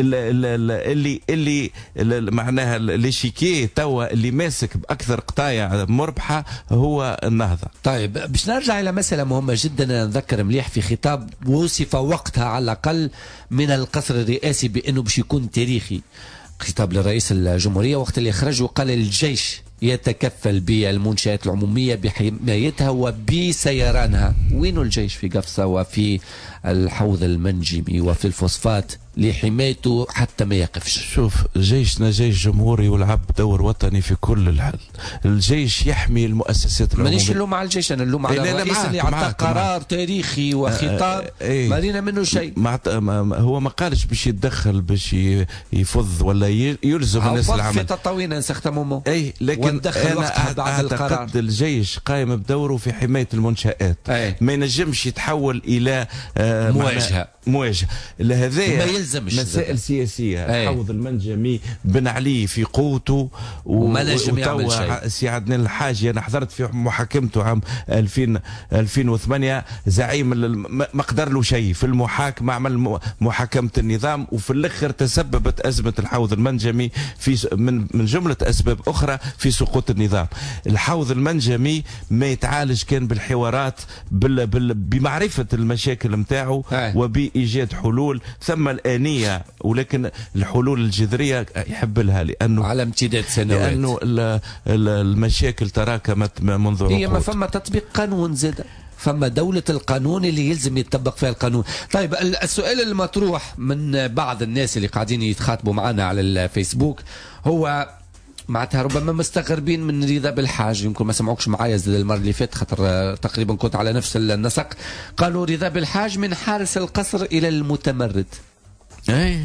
اللي معناها اللي توا اللي ماسك بأكثر قطايع مربحة هو النهضة. طيب باش نرجع إلى مسألة مهمة جدا. نذكر مليح في خطاب وصف وقتها على الأقل من القصر الرئاسي بأنه باش يكون تاريخي، خطاب لرئيس الجمهورية وقت اللي خرج وقال الجيش يتكفل بالمنشآت العمومية بحمايتها وبسيرانها. وين الجيش في قفصة وفي الحوض المنجمي وفي الفوسفات لحمايته حتى ما يقفش؟ شوف جيشنا جيش جمهوري ولعب دور وطني في كل الحال. الجيش يحمي المؤسسات العمومية. مانيش نلوم على الجيش، انا نلوم على الرئيس اللي اعطى قرار تاريخي وخطاب ما رينا منه شيء. هو ما قالش باش يتدخل باش يفض ولا يلزم الناس العمل في تطاوين نسختمومو. لكن تدخل وقتها بعد القرار. أعتقد الجيش قائم بدوره في حماية المنشآت، ما ينجمش يتحول إلى مواجهة. لهذا ما يلزمش مسائل سياسية. الحوض المنجمي بن عليه في قوته وما نجم يعمل شيء. سي عدنان الحاجي أنا حضرت في محاكمته عام 2008 زعيم ما قدر له شيء في المحاكمة، عمل محاكمة النظام، وفي الآخر تسببت أزمة الحوض المنجمي في من جملة أسباب أخرى في سقوط النظام. الحوض المنجمي ما يتعالج كان بالحوارات بمعرفة المشاكل متاعه وبإيجاد حلول، ثم الآنية، ولكن الحلول الجذرية يحب لها لأنه على امتداد سنوات، لأنه المشاكل تراكمت منذ هي ما فما تطبيق قانون زاد، فما دولة القانون اللي يلزم يتطبق فيها القانون. طيب السؤال المطروح من بعض الناس اللي قاعدين يتخاطبوا معنا على الفيسبوك هو معناتها ربما مستغربين من رضا بالحاج، يمكن ما سمعوكش معايا زاد المرة اللي فاتت خاطر تقريبا كنت على نفس النسق. قالوا رضا بالحاج من حارس القصر إلى المتمرد. اي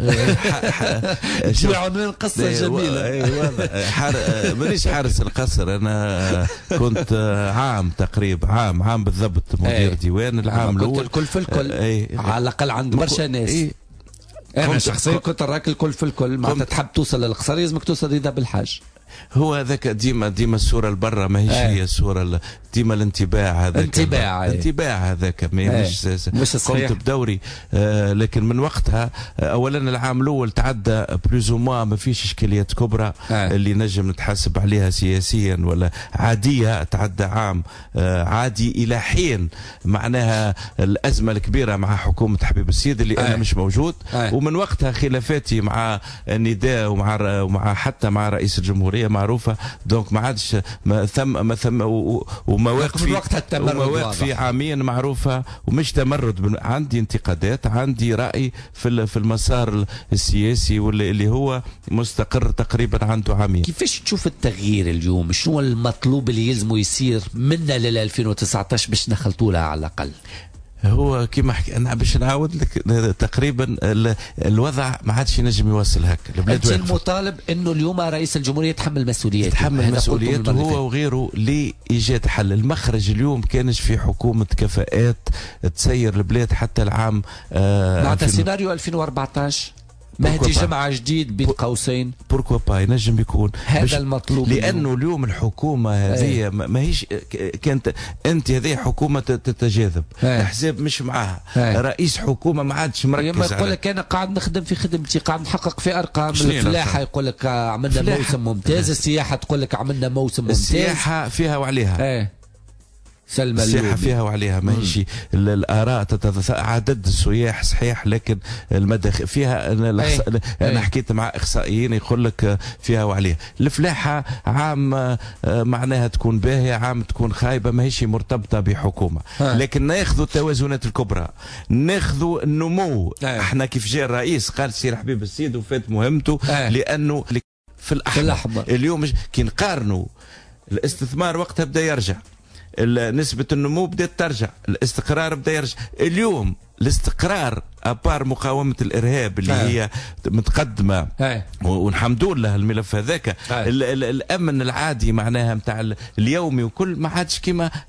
شو عنوان قصة جميلة. مانيش حارس القصر، انا كنت عام تقريبا عام بالضبط مدير ديوان العام الاول. الكل في الكل على الاقل عند برشا ناس. انا شخصيا كنت راك الكل في الكل، معناتها تحب توصل للقصر لازمك توصل رضا بالحاج. هو هذاك ديما الصوره البرة ماهيش هي الصوره ديما الانطباع هذاك انطباع هذاك مش صحيح. قمت بدوري لكن من وقتها اولا العام الاول تعدى بلوزوما ما فيش اشكاليات كبرى اللي نجم نتحاسب عليها سياسيا ولا عاديه. تعدى عام عادي الى حين معناها الازمه الكبيره مع حكومه حبيب السيد اللي انا مش موجود، ومن وقتها خلافاتي مع النداء ومع حتى مع رئيس الجمهوريه معروفه. دونك ما عادش ما ثم ومواقفي عامين معروفه، ومش تمرد. عندي انتقادات، عندي راي في المسار السياسي واللي هو مستقر تقريبا عنده عامين. كيفاش تشوف التغيير اليوم؟ شنو المطلوب اللي يلزمه يصير منا لل 2019 باش نخلطوا لها على الاقل؟ هو كيما انا باش نعاود لك تقريبا الوضع ما عادش ينجم يوصل هكا. انت المطالب انه اليوم رئيس الجمهوريه يتحمل مسؤولياته هو وغيره لايجاد حل. المخرج اليوم كانش في حكومه كفاءات تسير البلاد حتى العام معناتها سيناريو 2014 مهدي جمعة جديد بين قوسين. بوركوا با ينجم يكون هذا المطلوب، لانه اليوم الحكومه هذه ما هيش كانت انت هذه حكومه تتجاذب، الحزاب مش معاها، رئيس حكومه ما عادش مركز. يقول لك انا قاعد نخدم في خدمتي، قاعد نحقق في ارقام. الفلاحه يقول لك عملنا موسم ممتاز، السياحه تقول لك عملنا موسم ممتاز. السياحه فيها وعليها السياحة فيها وعليها ماشي. الآراء عدد السياح صحيح، لكن المداخل فيها أنا حكيت مع إخصائيين يقول لك فيها وعليها. الفلاحة عام معناها تكون باهية، عام تكون خايبة، ماهيش مرتبطة بحكومة. لكن ناخذوا التوازنات الكبرى، ناخذوا النمو. احنا كيف جاء الرئيس قال سير حبيب السيد وفات مهمته لأنه في الأحمر. اليوم كي نقارنوا الاستثمار وقتها بدأ يرجع، نسبة النمو بدأت ترجع، الاستقرار بدأ يرجع. اليوم الاستقرار أبار مقاومة الإرهاب اللي هي متقدمة ونحمد لله الملف هذاك. الأمن العادي معناها متاع اليومي وكل ما عادش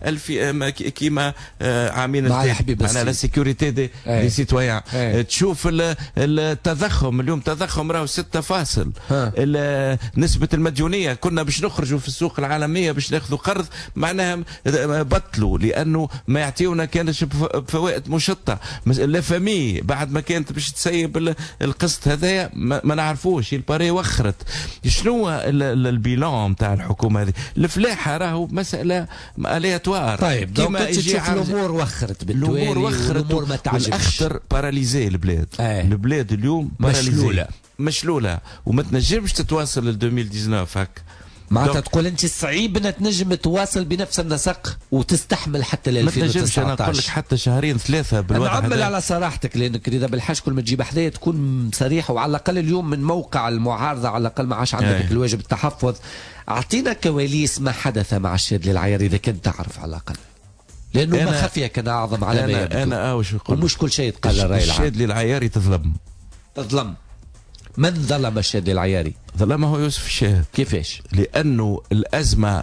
كيما عامين معناها لا سيكوريتي دي سيتويان. تشوف التضخم اليوم، تضخم راهو 6 فاصل. نسبة المديونية كنا باش نخرجوا في السوق العالمية باش ناخذوا قرض معناها بطلوا لأنه ما يعطيونا كانش بفوائد مشطة. لا فامي بعد ما كانت باش تسيب القسط هذايا ما نعرفوش الباري وخرت. شنو البيلان تاع الحكومه هذه؟ الفلاحه راهو مساله الياتوار. طيب كيما تشوف الامور وخرت بالتوالي، الامور ما تعجبش. الاخطر باراليزي البلاد. البلاد اليوم مشلوله وما تنجمش تتواصل ل 2019 هكا. معناتها تقول انت صعيب انها تنجم تواصل بنفس النسق وتستحمل حتى ل 2019. انا نقول لك حتى 2-3 بالوضع هذا. على صراحتك لانك رضا بالحاج كل ما تجيب حدايا تكون صريح، وعلى الاقل اليوم من موقع المعارضه على الاقل ما عادش عندك الواجب التحفظ. اعطينا كواليس ما حدث مع الشاذلي العياري اذا كنت تعرف على الاقل، لانه ما خفيه كان اعظم على ما يبدو. انا وش نقول، ومش كل شيء يتقال الراي العام. الشاذلي العياري تظلم. من ظلم الشاذلي العياري؟ ظلامه هو يوسف الشاهد. كيفاش؟ لأنه الأزمة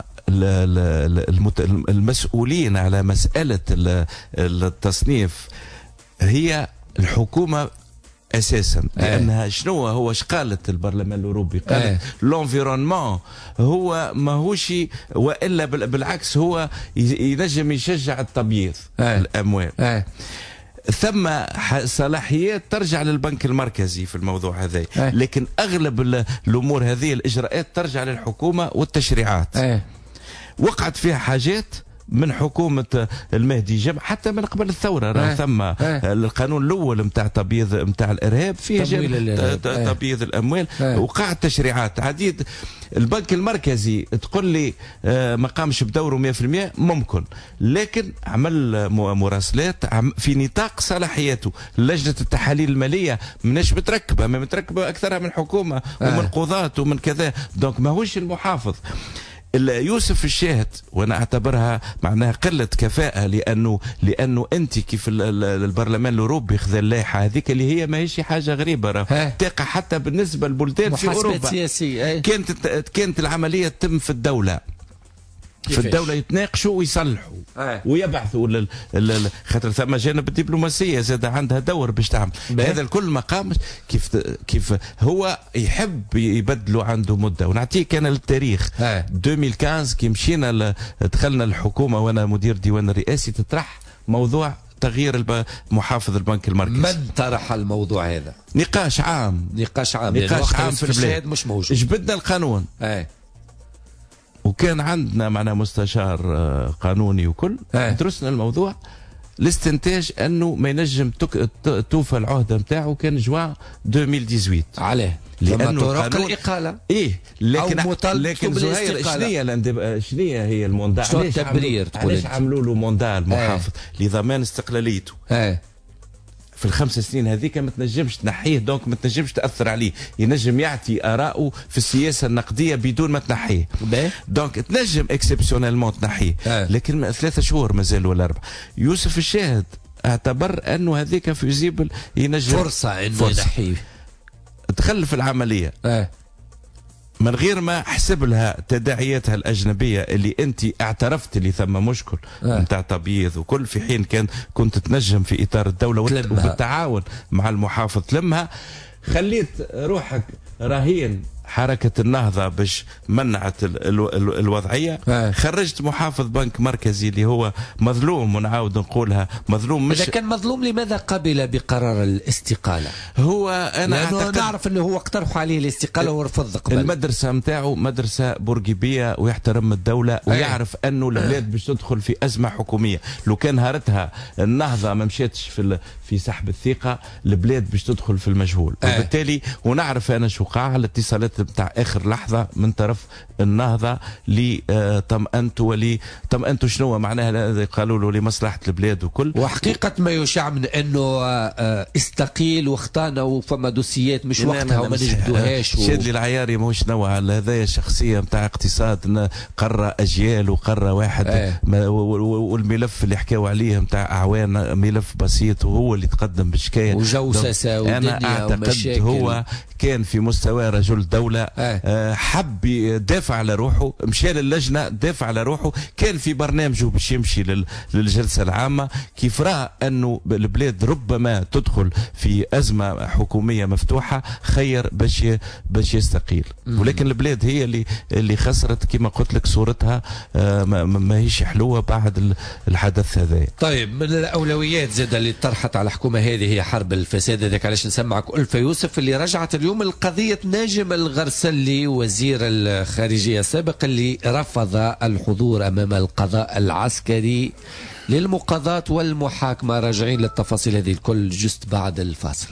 المسؤولين على مسألة التصنيف هي الحكومة اساسا، لانها شنو هو قالت البرلمان الاوروبي؟ قالت لونفيرونمون هو ماهوش، والا بالعكس هو ينجم يشجع التبييض الاموال. ثم صلاحيات ترجع للبنك المركزي في الموضوع هذا، لكن اغلب الامور هذه الاجراءات ترجع للحكومه والتشريعات. وقعت فيها حاجات من حكومة المهدي جمع حتى من قبل الثورة. ثم القانون الأول متاع تبييض متاع الإرهاب فيه تبييض الأموال. وقعت تشريعات عديد. البنك المركزي تقول لي ما قامش بدوره 100%، ممكن، لكن عمل مراسلات في نطاق صلاحياته. لجنة التحاليل المالية مناش متركبة أكثرها من حكومة ومن قضاة ومن كذا. دونك ماهوش المحافظ. يوسف الشاهد وانا اعتبرها معناها قله كفاءه، لانه انت كيف البرلمان الاوروبي خذ اللائحه هذيك اللي هي ماهيش حاجه غريبه، تقع حتى بالنسبه للبلدان في اوروبا. سياسية. كانت العمليه تتم في الدوله. في الدولة يتناقشوا ويصلحوا ويبعثوا خاطر ثم جانب الدبلوماسية زاد عندها دور باش تعمل. هذا الكل ما قامش. كيف هو يحب يبدلوا عنده مدة. ونعطيك أنا التاريخ 2015 كي مشينا دخلنا الحكومة وأنا مدير ديوان الرئاسي تطرح موضوع تغيير محافظ البنك المركزي. من طرح الموضوع هذا؟ نقاش عام في البلاد مش موجود. جبدنا القانون. وكان عندنا معنا مستشار قانوني وكل درسنا الموضوع. الاستنتاج انه ما ينجم توفى العهده نتاعو كان جوان 2018. عليه؟ لانه طرق الاقاله. لكن زهير شنو هي الموندال؟ علاش عملوا له موندال محافظ؟ لضمان استقلاليته. في ال5 سنين هذيك ما تنجمش تنحيه، دونك ما تنجمش تاثر عليه. ينجم يعطي اراءه في السياسه النقديه بدون ما تنحيه. دونك تنجم اكسبسيونيلمون تنحيه، لكن 3 شهور مازال ولا 4. يوسف الشاهد اعتبر انه هذيك فيزيبل ينجم فرصه انه ينحيه. دخل في العمليه من غير ما حسب لها تداعياتها الأجنبية اللي أنت اعترفت اللي ثم مشكل نتاع تبييض وكل، في حين كنت تنجم في إطار الدولة وبالتعاون مع المحافظ تلمها. خليت روحك رهين حركة النهضة باش منعت الوضعية. خرجت محافظ بنك مركزي اللي هو مظلوم، ونعاود نقولها مظلوم. مش إذا كان مظلوم لماذا قبل بقرار الاستقالة؟ هو أنا أعتقد نعرف أنه هو اقترح عليه الاستقالة ورفض قبل. المدرسة متاعه مدرسة بورقيبية ويحترم الدولة ويعرف أنه البلاد باش تدخل في أزمة حكومية. لو كان هارتها النهضة ما مشيتش في سحب الثقة، البلاد باش تدخل في المجهول. وبالتالي ونعرف أنا شو قاع الاتصالات بتاع اخر لحظه من طرف النهضه طمأنتوا شنو معناها؟ قالوا له لمصلحه البلاد وكل. وحقيقه ما يشاع من انه استقيل واختانا وفما دوسيات مش وقتها وما نجبدوهاش. شادلي العياري ماهوش نوع هذايا شخصيه نتاع اقتصاد، قرى اجيال وقرى واحد. والملف اللي حكاوا عليه نتاع اعوان ملف بسيط وهو اللي تقدم بالشكايه وجوسسه ودنيا. انا اعتقد هو كان في مستوى رجل دولة. حب يدافع على روحه، مشى للجنة دافع على روحه، كان في برنامجه باش يمشي للجلسة العامة. كيف رأى أنه البلاد ربما تدخل في أزمة حكومية مفتوحة خير باش يستقيل. ولكن البلاد هي اللي خسرت كما قلت لك صورتها ما هيش حلوة بعد الحدث هذا. طيب، من الأولويات زاد اللي طرحت على الحكومة هذه هي حرب الفساد. هذاك علاش نسمعك ألفة يوسف اللي رجعت اليوم القضية ناجم الغرسلي وزير الخارجية السابق اللي رفض الحضور أمام القضاء العسكري للمقاضاة والمحاكمة. راجعين للتفاصيل هذه الكل جست بعد الفاصل.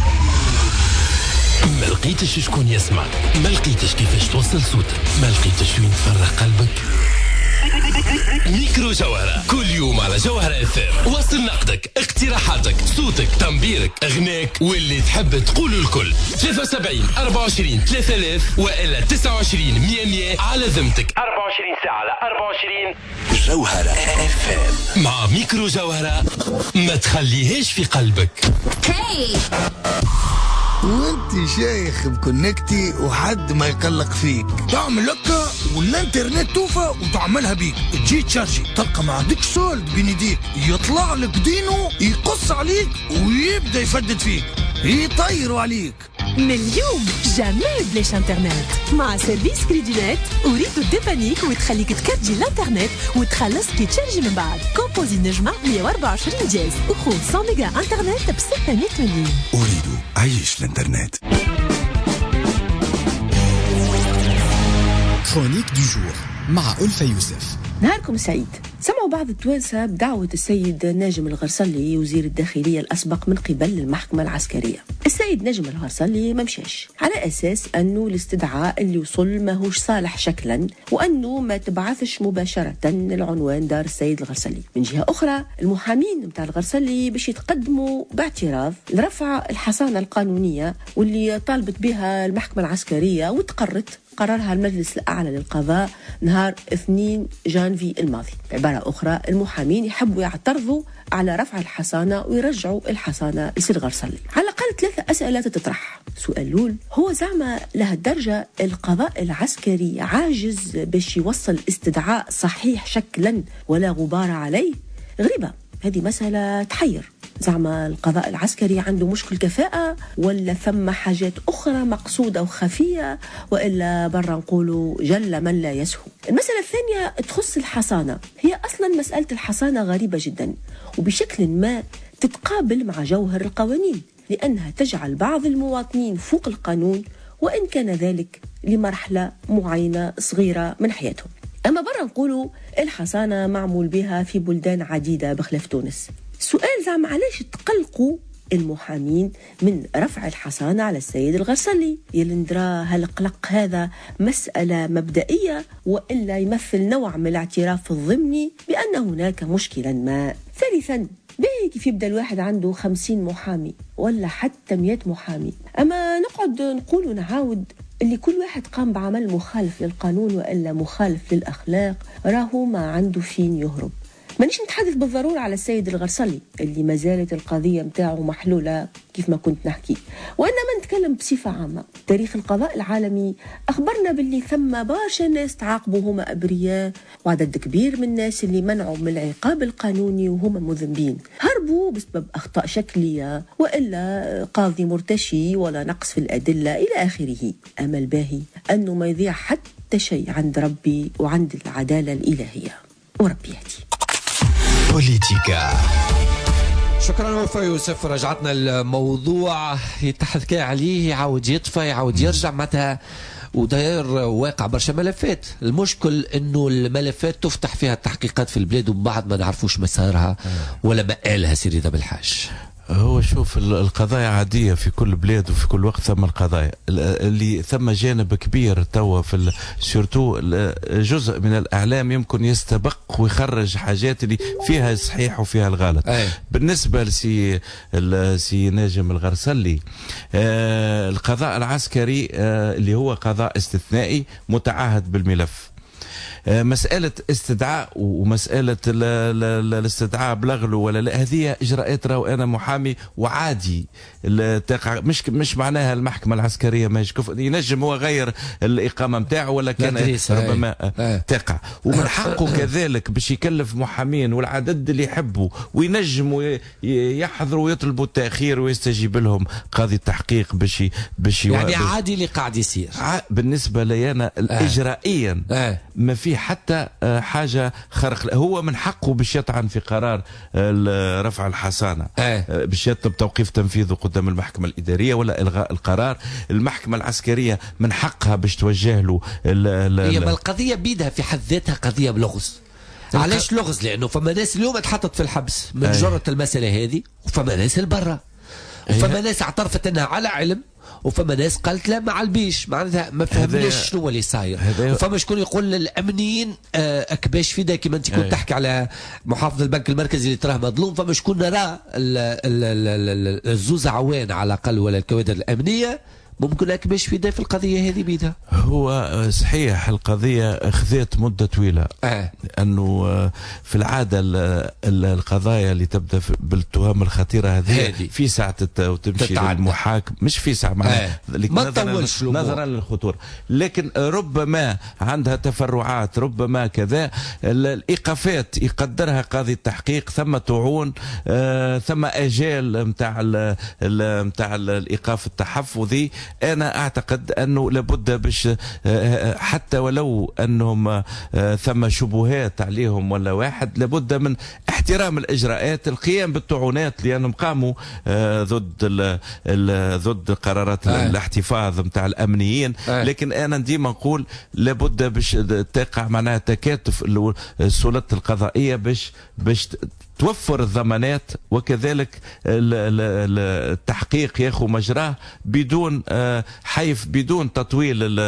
ما لقيتش شكون يسمعك، ما لقيتش كيفاش توصل صوتك، ما لقيتش وين تفرغ قلبك. ميكرو جوهرة كل يوم على جوهرة FM. وصل نقدك، اقتراحاتك، صوتك، تنبيرك، اغناك واللي تحب تقوله الكل. 73 24 3000 والا 29 100 على ذمتك. 24 ساعة على 24 جوهرة FM. مع ميكرو جوهرة ما تخليهاش في قلبك. وانت شايخ بكونكتي وحد ما يقلق فيك، تعمل لك والانترنت توفى وتعملها بيك، تجي تشارجي تلقى ما عندك سولد بين يديك، يطلع لك دينو يقص عليك ويبدا يفدد فيك، يطيروا عليك. من اليوم جامي بلاش انترنت مع سيرفيس كريدينات وريتو ديبانيك وتخليك تكرجي الانترنت وتخلص كي تشارجي من بعد. كومبوزي نجمة 124 جاز وخذ 100 ميجا انترنت ب 600 مليون. أريد عيش الانترنت. كرونيك دو جور مع ألفة يوسف. نهاركم سعيد. سمعوا بعض التوانسة بدعوة السيد ناجم الغرسلي وزير الداخلية الأسبق من قبل المحكمة العسكرية. السيد ناجم الغرسلي ما مشاش على أساس أنه الاستدعاء اللي وصل ماهوش صالح شكلا، وأنه ما تبعثش مباشرة العنوان دار السيد الغرسلي. من جهة أخرى المحامين متاع الغرسلي باش يتقدموا باعتراض لرفع الحصانة القانونية واللي طالبت بها المحكمة العسكرية وتقررها المجلس الأعلى للقضاء نهار 2 جانفي الماضي. بعبارة أخرى المحامين يحبوا يعترضوا على رفع الحصانة ويرجعوا الحصانة لسيد غرسلي. على الأقل 3 أسئلة تتطرح. سؤال الأول، هو زعما لهالدرجة القضاء العسكري عاجز باش يوصل استدعاء صحيح شكلا ولا غبار عليه؟ غريبة، هذه مسألة تحير. زعما القضاء العسكري عنده مشكل كفاءة ولا ثم حاجات أخرى مقصودة وخفية، وإلا برا نقولوا جل من لا يسهو. المسألة الثانية تخص الحصانة. هي أصلا مسألة الحصانة غريبة جدا وبشكل ما تتقابل مع جوهر القوانين، لأنها تجعل بعض المواطنين فوق القانون وإن كان ذلك لمرحلة معينة صغيرة من حياتهم. أما برا نقولوا الحصانة معمول بها في بلدان عديدة بخلاف تونس. السؤال زعما علاش تقلقوا المحامين من رفع الحصانة على السيد الغرسلي؟ يلندرا هل القلق هذا مسألة مبدئية وإلا يمثل نوع من الاعتراف الضمني بأن هناك مشكلا ما؟ ثالثا، باهي كيف يبدأ الواحد عنده 50 محامي ولا حتى 100 محامي، أما نقعد نقول ونعاود اللي كل واحد قام بعمل مخالف للقانون وإلا مخالف للأخلاق راهو ما عنده فين يهرب. مانيش نتحدث بالضرورة على السيد الغرسلي اللي ما زالت القضية متاعه محلولة كيف ما كنت نحكي، وإنما نتكلم بصفة عامة. تاريخ القضاء العالمي أخبرنا باللي ثم برشا ناس تعاقبوا هما أبرياء، وعدد كبير من الناس اللي منعوا من العقاب القانوني وهما مذنبين هربوا بسبب أخطاء شكلية وإلا قاضي مرتشي ولا نقص في الأدلة إلى آخره. أما الباهي أنه ما يضيع حتى شيء عند ربي وعند العدالة الإلهية، وربي يهدي. بوليتيكا. شكرا وفاء يوسف. رجعتنا الموضوع يتحكى عليه يعاود يطفى يعاود يرجع متى وداير واقع برشا ملفات. المشكل انه الملفات تفتح فيها التحقيقات في البلاد وبعد ما نعرفوش مسارها ولا مآلها. سيدي ذا بالحاج، هو شوف القضايا عادية في كل بلاد وفي كل وقت ثم القضايا اللي ثم جانب كبير توا في سورتو جزء من الإعلام يمكن يستبق ويخرج حاجات اللي فيها الصحيح وفيها الغلط. بالنسبة لسي ناجم الغرسلي، القضاء العسكري اللي هو قضاء استثنائي متعهد بالملف. مسألة استدعاء ومسألة الاستدعاء بلغلو ولا لا، هذه إجراءات راهو أنا محامي وعادي تقع. مش معناها المحكمة العسكرية ما ينجم هو غير الإقامة متاعه ولا كان ربما تقع، ومن حقه كذلك باش يكلف محامين والعدد اللي يحبوا وينجموا يحضروا ويطلبوا التأخير ويستجيب لهم قاضي التحقيق باش يعني عادي اللي قاعد يصير. بالنسبة لي أنا إجرائيا ما في حتى حاجة خرق. هو من حقه باش يطعن في قرار رفع الحصانة، باش يطلب توقيف تنفيذه قدام المحكمة الإدارية ولا إلغاء القرار. المحكمة العسكرية من حقها باش توجه له هي القضية بيدها في حد ذاتها قضية بلغز. علاش لغز؟ لأنه فما ناس اليوم اتحطت في الحبس من جرة المسألة هذه، وفما ناس البرة، وفما ناس اعترفت أنها على علم، وفما ناس قالت لا ما علبيش، معناتها ما فهمناش شنو اللي صاير. وفما شكون يقول للامنيين اكباش فدا كيما انت كنت تحكي على محافظ البنك المركزي اللي تراه مظلوم. فما شكون نرى الزوز عوان على الاقل ولا الكوادر الامنيه ممكن لك باش في في القضيه هذه بيدها. هو صحيح القضيه اخذت مده طويله لانه في العاده القضايا اللي تبدا بالتهم الخطيره هذه في ساعه وتمشي للمحاكم، مش في ساعه معناها ما تطولش نظرا للخطوره، لكن ربما عندها تفرعات، ربما كذا الايقافات يقدرها قاضي التحقيق، ثم طعون، ثم اجال نتاع الايقاف التحفظي. انا اعتقد انه لابد باش حتى ولو انهم ثم شبهات عليهم ولا واحد، لابد من احترام الاجراءات، القيام بالطعونات لانهم قاموا ضد قرارات الاحتفاظ نتاع الامنيين. لكن انا ديما نقول لابد باش تقع معناها تكاتف السلطات القضائيه باش توفر الضمانات، وكذلك التحقيق ياخذ مجراه بدون حيف، بدون تطويل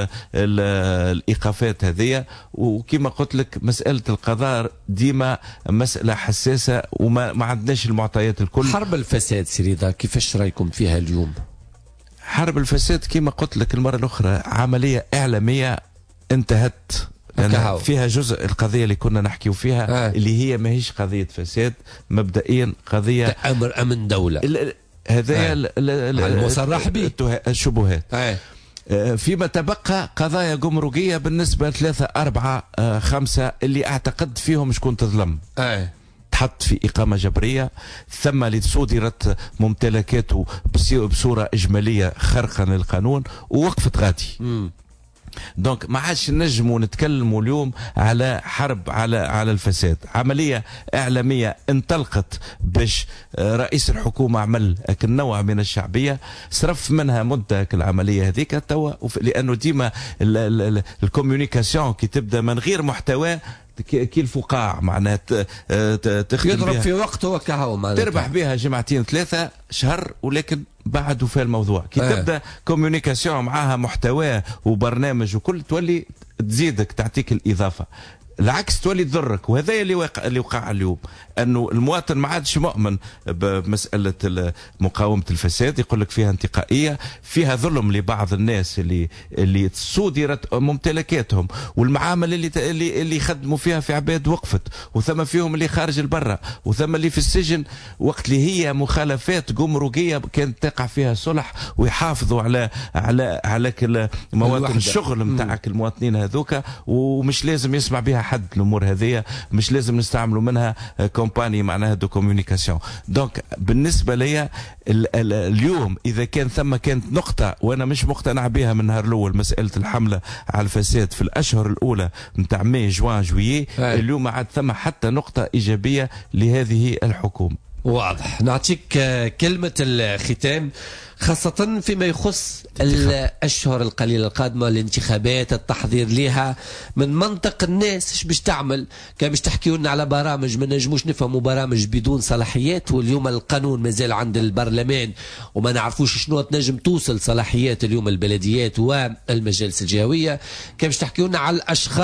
الايقافات هذه. وكما قلت لك مساله القضاء ديما مساله حساسه وما عندناش المعطيات الكل. حرب الفساد سيريدا كيفاش رايكم فيها اليوم؟ حرب الفساد كما قلت لك المره الاخرى عمليه اعلاميه انتهت، لأن فيها جزء القضية اللي كنا نحكيو فيها اللي هي ماهيش قضية فساد، مبدئيا قضية تأمر أمن دولة. هذا المصرح به الشبهات. فيما تبقى قضايا جمركية بالنسبة 3 4 5 اللي أعتقد فيهم شكون تظلم. تحط في إقامة جبرية، ثم اللي صدرت ممتلكاته بصورة إجمالية خرقا للقانون ووقفت غادي. دونك ما عادش نجموا نتكلموا اليوم على حرب على الفساد. عمليه اعلاميه انطلقت باش رئيس الحكومه عمل نوع من الشعبيه، صرف منها مده العمليه هذيك توا، لانه ديما الكوميونيكاسيون كي تبدا من غير محتوى كي الفقاع معناها تخدم يضرب في وقته وكهو معناها تربح بها 2 3 شهر، ولكن بعد في الموضوع كي تبدا كوميونيكاسيون معاها محتوى وبرنامج وكل تولي تزيدك تعطيك الاضافه، العكس تولي تضرك. وهذا اللي وقع اليوم، انه المواطن ما عادش مؤمن بمساله مقاومه الفساد، يقول لك فيها انتقائيه، فيها ظلم لبعض الناس اللي صدرت ممتلكاتهم، والمعامل اللي يخدموا فيها في عباد وقفت، وثم فيهم اللي خارج البرة، وثم اللي في السجن، وقت اللي هي مخالفات جمركيه كانت تقع فيها صلح ويحافظوا على مواطن الشغل نتاعك المواطنين هذوك، ومش لازم يسمع بها حد الامور هذه، مش لازم نستعملوا منها كومباني معناها دو كوميونيكاسيون. دونك بالنسبه لي اليوم اذا كانت نقطه وانا مش مقتنع بها من نهار الاول، مساله الحمله على الفساد في الاشهر الاولى نتاع ماي جوان جويي، اليوم ما عاد ثم حتى نقطه ايجابيه لهذه الحكومه. واضح. نعطيك كلمه الختام، خاصة فيما يخص الأشهر القليلة القادمة، الانتخابات، التحضير لها، من منطق الناس ايش باش تعمل. كان باش تحكيوا لنا على برامج، ما نجموش نفهموا برامج بدون صلاحيات، واليوم القانون مازال عند البرلمان وما نعرفوش شنو تنجم توصل صلاحيات اليوم البلديات والمجالس الجهوية. كان باش تحكيوا لنا على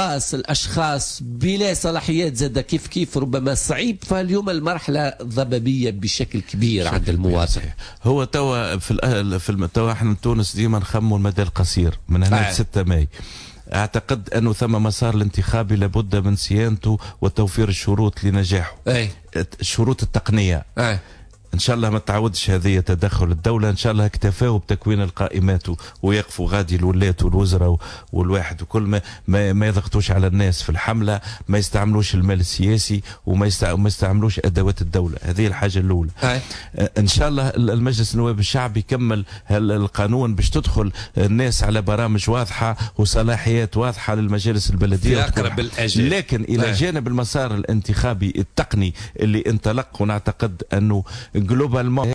الأشخاص بلا صلاحيات زاد كيف ربما صعيب. فاليوم المرحلة ضبابية بشكل كبير عند المواطن. هو توا توا احنا تونس ديما نخموا المدى القصير من هنا 6 ماي. اعتقد انه ثم مسار الانتخابي لابد من صيانته وتوفير الشروط لنجاحه. الشروط التقنيه ان شاء الله ما تعودش هذه تدخل الدوله، ان شاء الله اكتفاوا بتكوين القائمات ويقفوا غادي الولات والوزراء والواحد وكل ما يضغطوش على الناس في الحمله، ما يستعملوش المال السياسي وما يستعملوش ادوات الدوله. هذه الحاجه الاولى. ان شاء الله المجلس النواب الشعبي يكمل القانون باش تدخل الناس على برامج واضحه وصلاحيات واضحه للمجالس البلديه في اقرب الاجال. لكن الى جانب المسار الانتخابي التقني اللي انطلق، ونعتقد انه جلوبال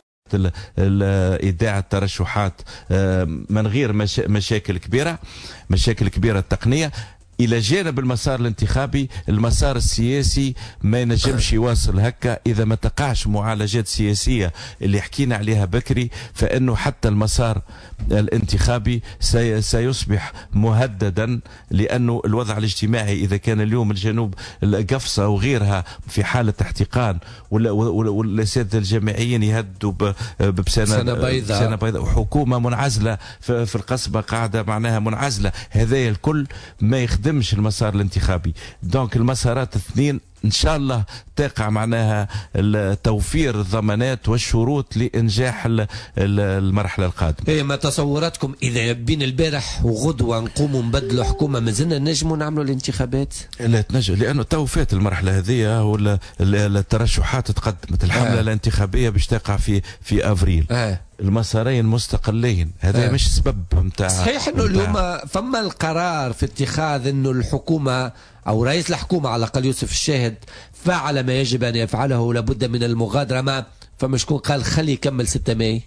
إيداع الترشحات من غير مشاكل كبيرة التقنية، الى جانب المسار الانتخابي المسار السياسي ما ينجمش يواصل هكا اذا ما تقعش معالجات سياسيه اللي حكينا عليها بكري، فانه حتى المسار الانتخابي سيصبح مهددا، لانه الوضع الاجتماعي اذا كان اليوم الجنوب القفصه وغيرها في حاله احتقان والاساتذه الجامعيين يهدوا بسنه بيضاء وحكومه منعزله في القصبه قاعده معناها منعزله، هذا الكل ما يخدمش المسار الانتخابي. دونك المسارات الاثنين ان شاء الله تقع معناها توفير الضمانات والشروط لانجاح المرحله القادمه. ايه ما تصوراتكم اذا بين البارح وغدوه نقوموا نبدلوا حكومه مازلنا نجموا نعملوا الانتخابات؟ لا تنجم، لانه تو فات المرحله هذه والترشحات تقدمت، الحمله الانتخابيه باش تقع في افريل. المسارين مستقلين، هذا مش سبب نتاع صحيح انه اليوم فما القرار في اتخاذ انه الحكومه او رئيس الحكومه على الاقل يوسف الشاهد فعل ما يجب ان يفعله، لابد من المغادره. ما فما شكون قال خلي يكمل 6 ماي؟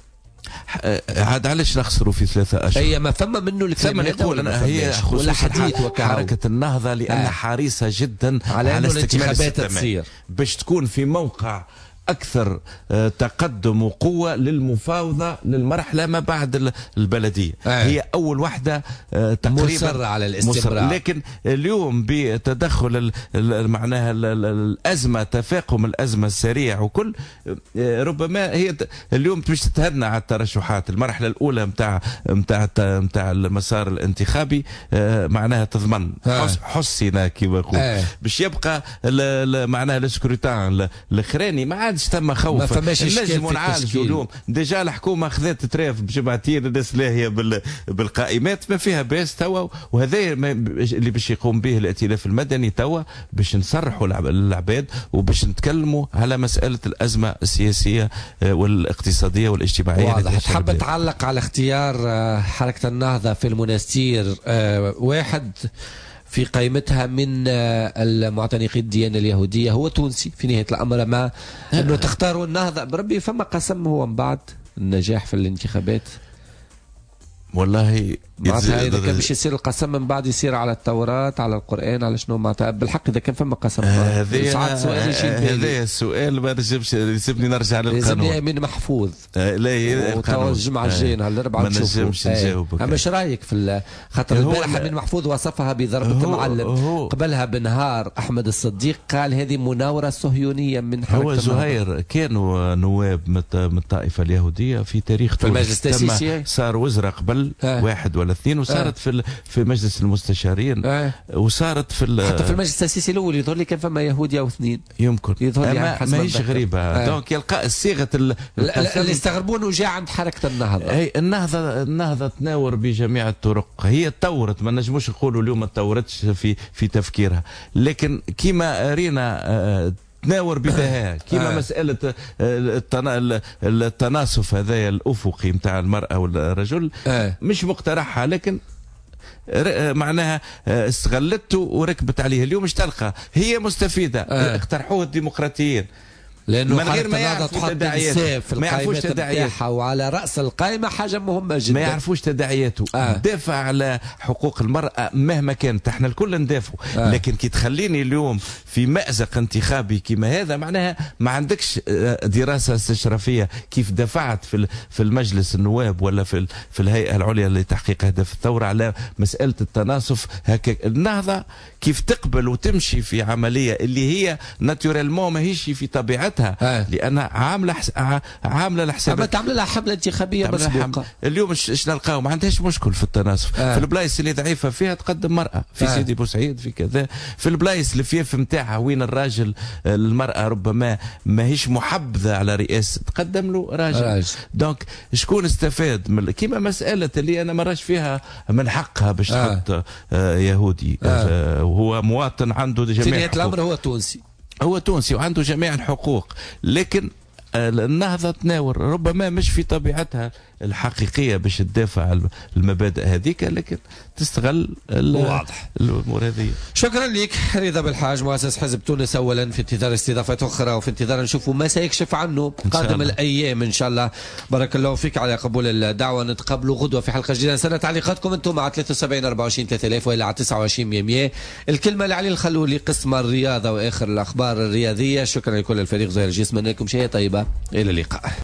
عاد علاش نخسروا في 3 أشهر؟ هي ما فما منه الكلام هذا، هي ولا حديث حركه النهضه لانها حريصه جدا على الانتخابات تصير باش تكون في موقع أكثر تقدم وقوة للمفاوضة للمرحلة ما بعد البلدية. هي أول واحدة تقريبا مصرة على الاستمرار، لكن اليوم بتدخل معناها الأزمة، تفاقم الأزمة السريع وكل، ربما هي اليوم باش تتهنى على الترشحات. المرحلة الأولى متاع المسار الانتخابي معناها تضمن حسنا كما يقول، باش يبقى معناها السكروتان الأخراني ما عاد تم خوف. ما فماش نجموا نعالجوا اليوم. ديجا الحكومه خذت تراف بجمعتين الناس لاهيه بالقائمات، ما فيها باس توا، وهذا اللي باش يقوم به الائتلاف المدني توا باش نصرحوا العباد وباش نتكلموا على مساله الازمه السياسيه والاقتصاديه والاجتماعيه. واضح. تحب تعلق على اختيار حركه النهضه في المنستير واحد في قائمتها من المعتنقي الديانة اليهودية هو تونسي في نهاية الأمر، ما أنه تختاروا النهضة بربي فما قسم هو من بعد النجاح في الانتخابات؟ والله معناتها اذا كان باش يصير القسم من بعد يصير على التوراة على القرآن على شنو معناتها بالحق اذا كان فما قسم؟ هذا السؤال ما نجمش يسيبني نرجع للقانون. لازمني امين محفوظ لا الجمعة الجاية نهار الاربعاء ما نجمش نجاوبك. اما ايش رايك في خاطر البارح امين محفوظ وصفها بضربة معلم، قبلها بنهار احمد الصديق قال هذه مناورة صهيونية من حركة هو زهير. كانوا نواب من الطائفة اليهودية في تاريخ في المجلس التأسيسي، صار وزراء قبل 1 ولا 2 وصارت في مجلس المستشارين وصارت حتى في المجلس التأسيسي الاول يظهر لي كان فما يهودي او 2 يمكن يظهر لي ما هيش غريبه. دونك يلقى صيغه اللي يستغربون وجاء عند حركه النهضه. هي النهضه تناور بجميع الطرق، هي تطورت، ما نجموش نقولوا اليوم ما تطورتش في تفكيرها، لكن كيما رينا تناور بداها كيما مسألة التناصف هذا الأفقي متاع المرأة والرجل مش مقترحها، لكن معناها استغلته وركبت عليه. اليوم مش تلقى هي مستفيدة اقترحوه الديمقراطيين لانه من غير ما يعرفوا تداعياته، ما يعرفوش تداعياته، وعلى راس القائمه حاجه مهمه جدا ما يعرفوش تداعياته. دافع على حقوق المراه مهما كانت، احنا الكل ندافعوا، لكن كي تخليني اليوم في مأزق انتخابي كما هذا معناها ما عندكش دراسه استشرافيه كيف دفعت في المجلس النواب ولا في الهيئه العليا لتحقيق اهداف الثوره على مساله التناصف. هكا النهضه كيف تقبل وتمشي في عمليه اللي هي ناتورالمون ماهيش في طبيعتها، لأنها عاملة الحساب، أما تعمل لها حملة انتخابية مسبوقة. اليوم ايش نلقاو؟ ما عندهاش مشكل في التناصف. في البلايص اللي ضعيفة فيها تقدم مرأة، في سيدي بوسعيد في كذا، في البلايص اللي فيها في متاعها وين الراجل المرأة ربما ماهيش محبذة على رئاسة تقدم له راجل. دونك شكون استفاد من كيما مسألة اللي أنا مراش فيها من حقها باش تحط يهودي وهو مواطن عنده جميع الأمر هو تونسي وعنده جميع الحقوق، لكن النهضة تناور ربما مش في طبيعتها الحقيقية باش تدافع المبادئ هذيك، لكن تستغل واضح الأمور هذه. شكرا لك رضا بالحاج مؤسس حزب تونس، أولا في انتظار استضافات أخرى وفي انتظار نشوفوا ما سيكشف عنه قادم الأيام إن شاء الله. بارك الله فيك على قبول الدعوة، نتقابلوا غدوة في حلقة جديدة. نستنى تعليقاتكم أنتم على 73 24 3000 وإلى على 29 100. الكلمة اللي علي الخلوا لي قسم الرياضة وآخر الأخبار الرياضية. شكرا لكل الفريق زهير الجسم، منكم شيء طيبة، إلى اللقاء.